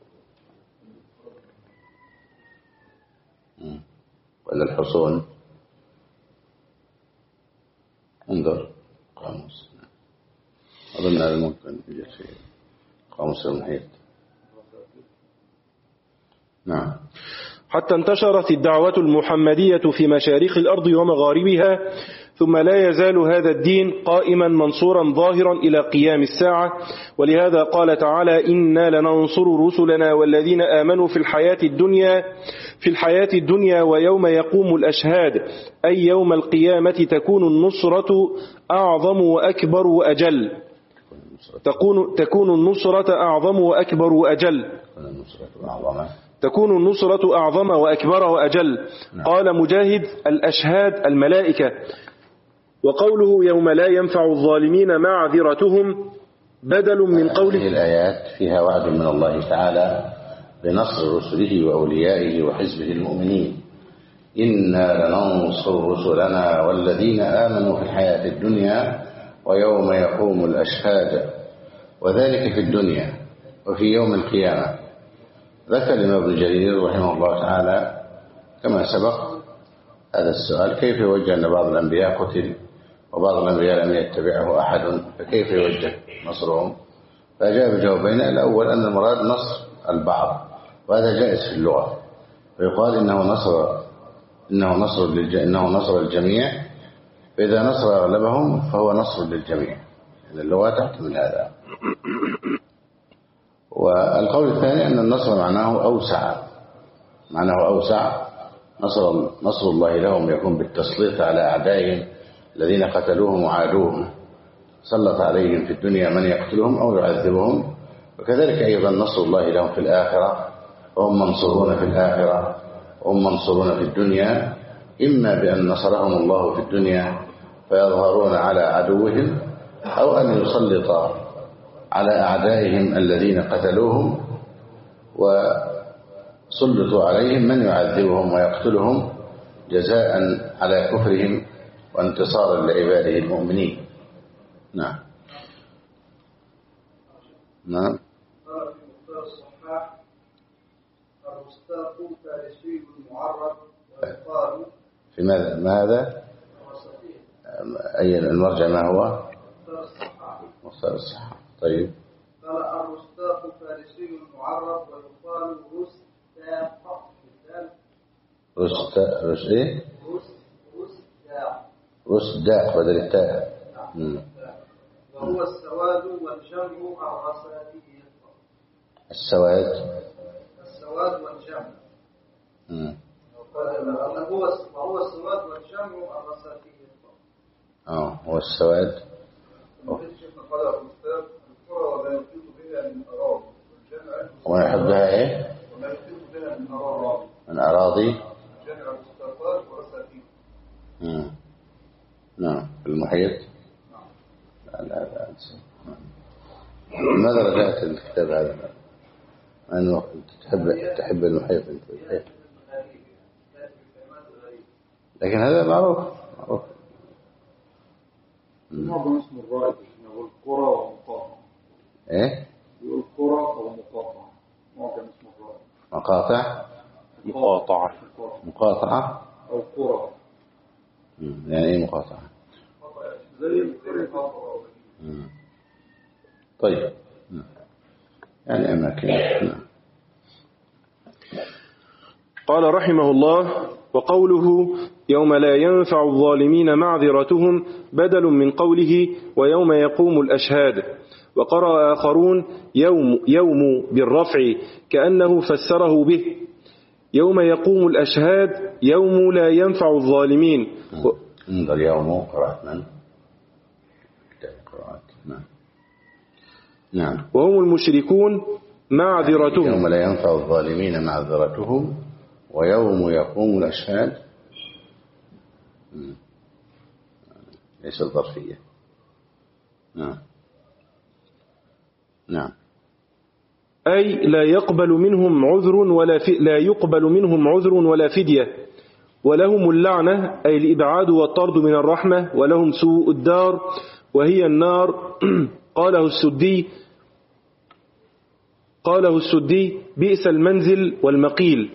ولا الحصون؟ انظر قاموس، أظن هذا ممكن يوجد في قاموس المحيط، نعم. حتى انتشرت الدعوة المحمدية في مشارق الأرض ومغاربها، ثم لا يزال هذا الدين قائما منصورا ظاهرا إلى قيام الساعة. ولهذا قال تعالى: إنا لننصر رسلنا والذين آمنوا في الحياة الدنيا في الحياة الدنيا ويوم يقوم الأشهاد، أي يوم القيامة تكون النصرة أعظم وأكبر وأجل تكون تكون النصرة أعظم وأكبر وأجل تكون النصرة أعظم وأكبر وأجل. قال مجاهد: الأشهاد الملائكة. وقوله يوم لا ينفع الظالمين معذرتهم بدل من قوله. هذه الآيات فيها وعد من الله تعالى بنصر رسله وأوليائه وحزبه المؤمنين: إنا لننصر رسلنا والذين آمنوا في الحياة الدنيا ويوم يقوم الأشهاد، وذلك في الدنيا وفي يوم القيامة. ذكر الإمام ابن جرير رحمه الله تعالى كما سبق هذا السؤال: كيف يوجه أن بعض الأنبياء قتل وبعض الأنبياء لم يتبعه أحد، فكيف يوجه نصرهم؟ فأجاب بجوابين: الأول أن المراد نصر البعض، وهذا جائز في اللغة، ويقال إنه نصر إنه نصر للج... إنه نصر الجميع، فإذا نصر أغلبهم فهو نصر للجميع. اللغة تحتمل هذا. والقول الثاني أن النصر معناه أوسع، معناه أوسع، نصر, نصر الله لهم يكون بالتسليط على أعدائهم الذين قتلوهم وعادوهم، سلط عليهم في الدنيا من يقتلهم أو يعذبهم، وكذلك أيضا نصر الله لهم في الآخرة، وهم منصورون في الآخرة وهم منصورون في الدنيا، إما بأن نصرهم الله في الدنيا فيظهرون على عدوهم، أو أن يسلط على أعدائهم الذين قتلوهم وسلطوا عليهم من يعذبهم ويقتلهم جزاء على كفرهم وانتصارا لعباده المؤمنين. نعم. نعم. قال في مختار الصحاح: الرستاق فارسي المعرب ويقال في ماذا؟ ماذا؟ أي المرجع ما هو؟ مختار الصحاح. مختار الصحاح. طيب. قال الرستاق فارسي المعرب ويقال رستاق رست رس إيه؟ رس رستاق رسداق بدل التاء. نعم. وهو السواد والجمع الرساتي. السواد السواد والجمع. امم هو هو السواد والجمع الرساتي. اه هو السواد. قال الرستاق القرى ولا يحيط بها من أراضي، والجمع وما يحبها ايه؟ ولا يحيط بها من أراضي، من أراضي. جمع مستقات ورساتين. امم نعم. المحيط. لا لا لا أنسى. ماذا رجعت الكتاب هذا؟ أنه تحب تحب المحيط أنت. لكن هذا معروف معروف. معظم اسم الرائد يقول قرى ومقاطع. إيه؟ يقول قرى ومقاطع. معظم اسم الرائد. مقاطع. مقاطعة. مقاطعة. أو قرى. يعني إيه مقاطعة؟ زي القرى. طيب. يعني أماكن. قال رحمه الله: وقوله يوم لا ينفع الظالمين معذرتهم بدل من قوله ويوم يقوم الأشهاد. وقرأ آخرون يوم, يوم بالرفع كأنه فسره به يوم يقوم الأشهاد يوم لا ينفع الظالمين. انظر يوم قرأت من كتاب قرأت. نعم. نعم. وهم المشركون معذرتهم. يوم لا ينفع الظالمين معذرتهم ويوم يقوم الأشهاد ليس الظرفية. نعم. نعم. أي لا يقبل منهم عذر ولا في لا يقبل منهم عذر ولا فدية، ولهم اللعنة أي الإبعاد والطرد من الرحمة، ولهم سوء الدار وهي النار. قاله السدي قاله السدي بئس المنزل والمقيل.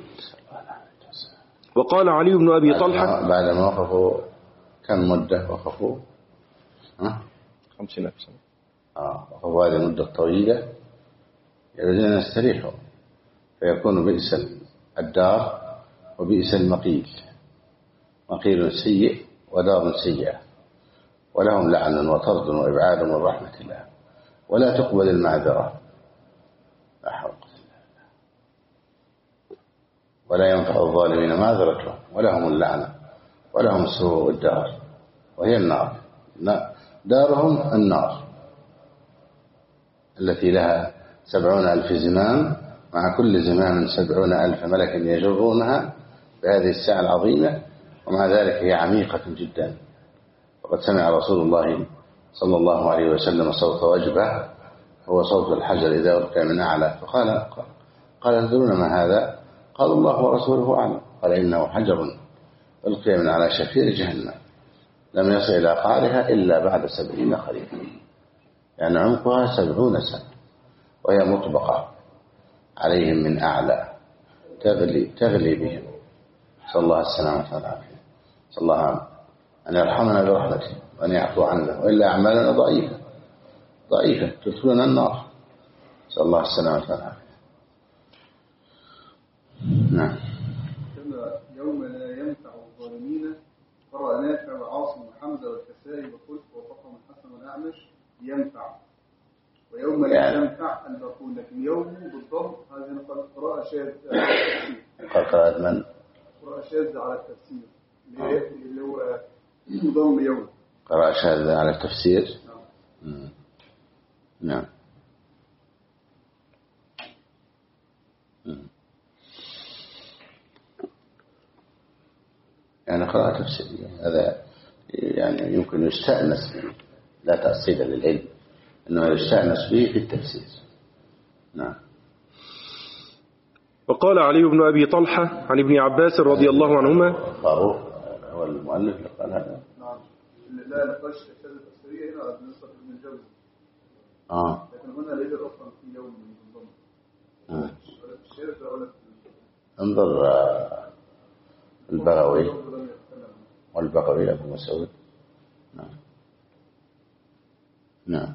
وقال علي بن أبي طلحة بعد ما وقفوا كم مدة وقفوا؟ ها؟ خمسين ألف سنة. آه وقفوا هذه المدة الطويلة يريدون أن يستريحوا، فيكون بئس الدار وبئس المقيل، مقيل سيء ودار سيئة، ولهم لعن وطرد وإبعاد من رحمة الله، ولا تقبل المعذرة، لا حول ولا ينفع الظالمين معذرتهم، ولهم اللعنة ولهم سوء الدار وهي النار. دارهم النار التي لها سبعون ألف زمام، مع كل زمام سبعون ألف ملك يجرونها بهذه الساعة العظيمة، ومع ذلك هي عميقة جدا. وقد سمع رسول الله صلى الله عليه وسلم صوت وجبة، هو صوت الحجر إذا ألقي من أعلى، فقال قال تدرون ما هذا؟ قال الله ورسوله أعلم. قال إنه حجر ألقي من على شفير جهنم لم يصل إلى قعرها إلا بعد سبعين خريفا، يعني عمقها سبعون سنة، وهي مطبقة عليهم من أعلى تغلي, تغلي بهم. صلى الله السلامة والعافية. صلى الله أن يرحمنا برحمته وأن يعفو عنا، وإلا أعمالنا ضعيفة ضعيفة تدخلنا النار. صلى الله السلامة والعافية. نعم. يوم لا ينفع الظالمين قرأ نافع وعاصم وحمزة والكسائي وخلف وفقه من حسن والأعمش ينفع، ويوم لا يعني. ينفع الباقون، لكن يوم بالضم هذه قراءة شاذة. قراءة من؟ قراءة شاذة على التفسير اللي هو ضم يوم. قراءة شاذة على التفسير. نعم. نعم. يعني قراءة تفسيرية هذا يعني يمكن يستأنس به، لا تأصيل للعلم، إنه يستأنس به في التفسير. نعم. وقال علي بن أبي طلحة عن ابن عباس رضي الله عنهما. فاروق هو المؤلف اللي قال هذا. نعم. لا نقاش الشاذة التفسيرية هنا بالنسبة لابن الجوزي. آه. لكن هنا ليس أصلا في يوم من الضم. آه. ولا في الشاذة ولا في انظر البغوي والبغوي أبو مسعود. نعم. نعم.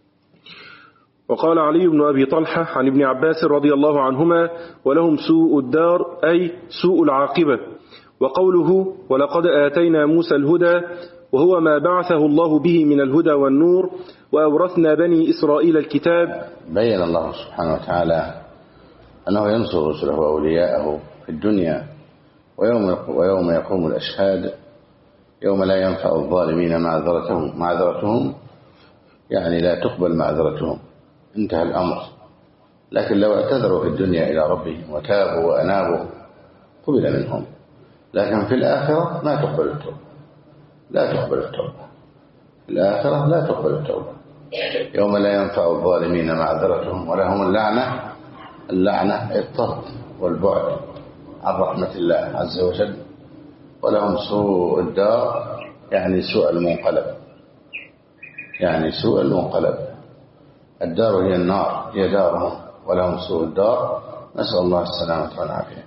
وقال علي بن أبي طلحة عن ابن عباس رضي الله عنهما ولهم سوء الدار أي سوء العاقبة. وقوله ولقد آتينا موسى الهدى وهو ما بعثه الله به من الهدى والنور وأورثنا بني إسرائيل الكتاب. بين الله سبحانه وتعالى أنه ينصر رسله وأولياءه في الدنيا ويوم ويوم يقوم الأشهاد، يوم لا ينفع الظالمين معذرتهم معذرتهم يعني لا تقبل معذرتهم، انتهى الأمر. لكن لو اعتذروا في الدنيا إلى ربهم وتابوا وأنابوا قبل منهم، لكن في الآخرة ما تقبل التوبة، لا تقبل التوبة في الآخرة، لا تقبل التوبة. يوم لا ينفع الظالمين معذرتهم ولهم اللعنة، اللعنة الطرد والبعد عن رحمة الله عز وجل. ولهم سوء الدار يعني سوء المنقلب، يعني سوء المنقلب. الدار هي النار، هي دارهم، ولهم سوء الدار، نسأل الله السلامة والعافية.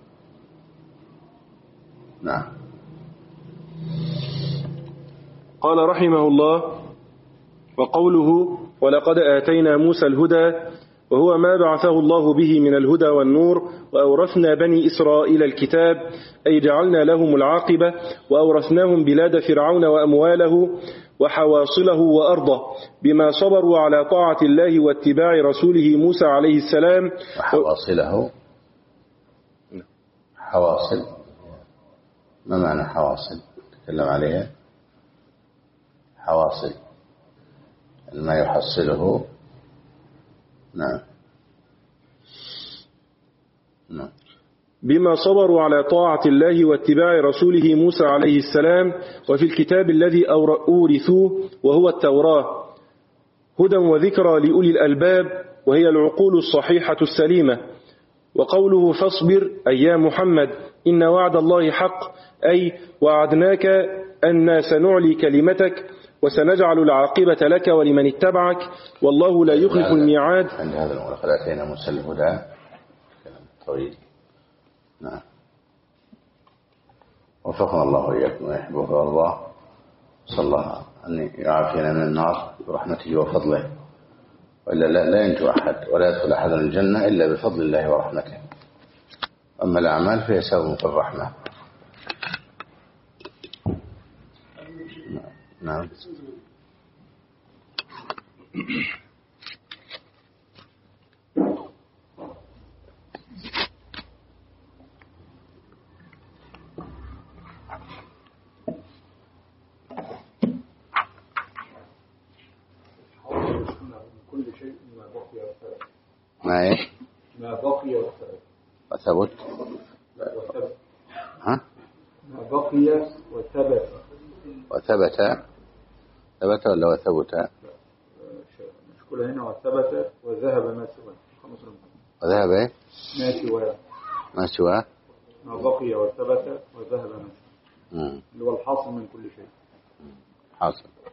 نعم. قال رحمه الله وقوله ولقد آتينا موسى الهدى وهو ما بعثه الله به من الهدى والنور وأورثنا بني إسرائيل الكتاب أي جعلنا لهم العاقبة وأورثناهم بلاد فرعون وأمواله وحواصله وأرضه بما صبروا على طاعة الله واتباع رسوله موسى عليه السلام. وحواصله حواصل، ما معنى حواصل؟ تكلم عليها. حواصل ما يحصله. نعم. نعم. بما صبروا على طاعة الله واتباع رسوله موسى عليه السلام وفي الكتاب الذي أورثوه وهو التوراة هدى وذكرى لأولي الألباب وهي العقول الصحيحة السليمة. وقوله فاصبر أي يا محمد إن وعد الله حق أي وعدناك أن سنعلي كلمتك وسنجعل العاقبة لك ولمن اتبعك والله لا يخلف الميعاد. عند هذا الأمر قد آتينا موسى الهدى كلام طويل. نعم. وفقنا الله وإياكم ويحبه الله، صلى الله أن يعافينا من النار برحمته وفضله، وإلا لا, لا ينجو أحد ولا يدخل أحد الجنة إلا بفضل الله ورحمته. أما الأعمال فهي سبب في الرحمة. نعم. كل شيء ما بقي وثبت. ما إيه؟ ما بقي وثبت. وثبت. وثبت. ها؟ ما بقي وثبت. وثبت. ثبت ولا وثبت؟ مشكلة هنا وثبت وذهب ما سواه. وذهب إيه؟ ما سواه. ما سواه. ما بقي وثبت وذهب ما سواه. اللي هو الحاصل من كل شيء. حاصل.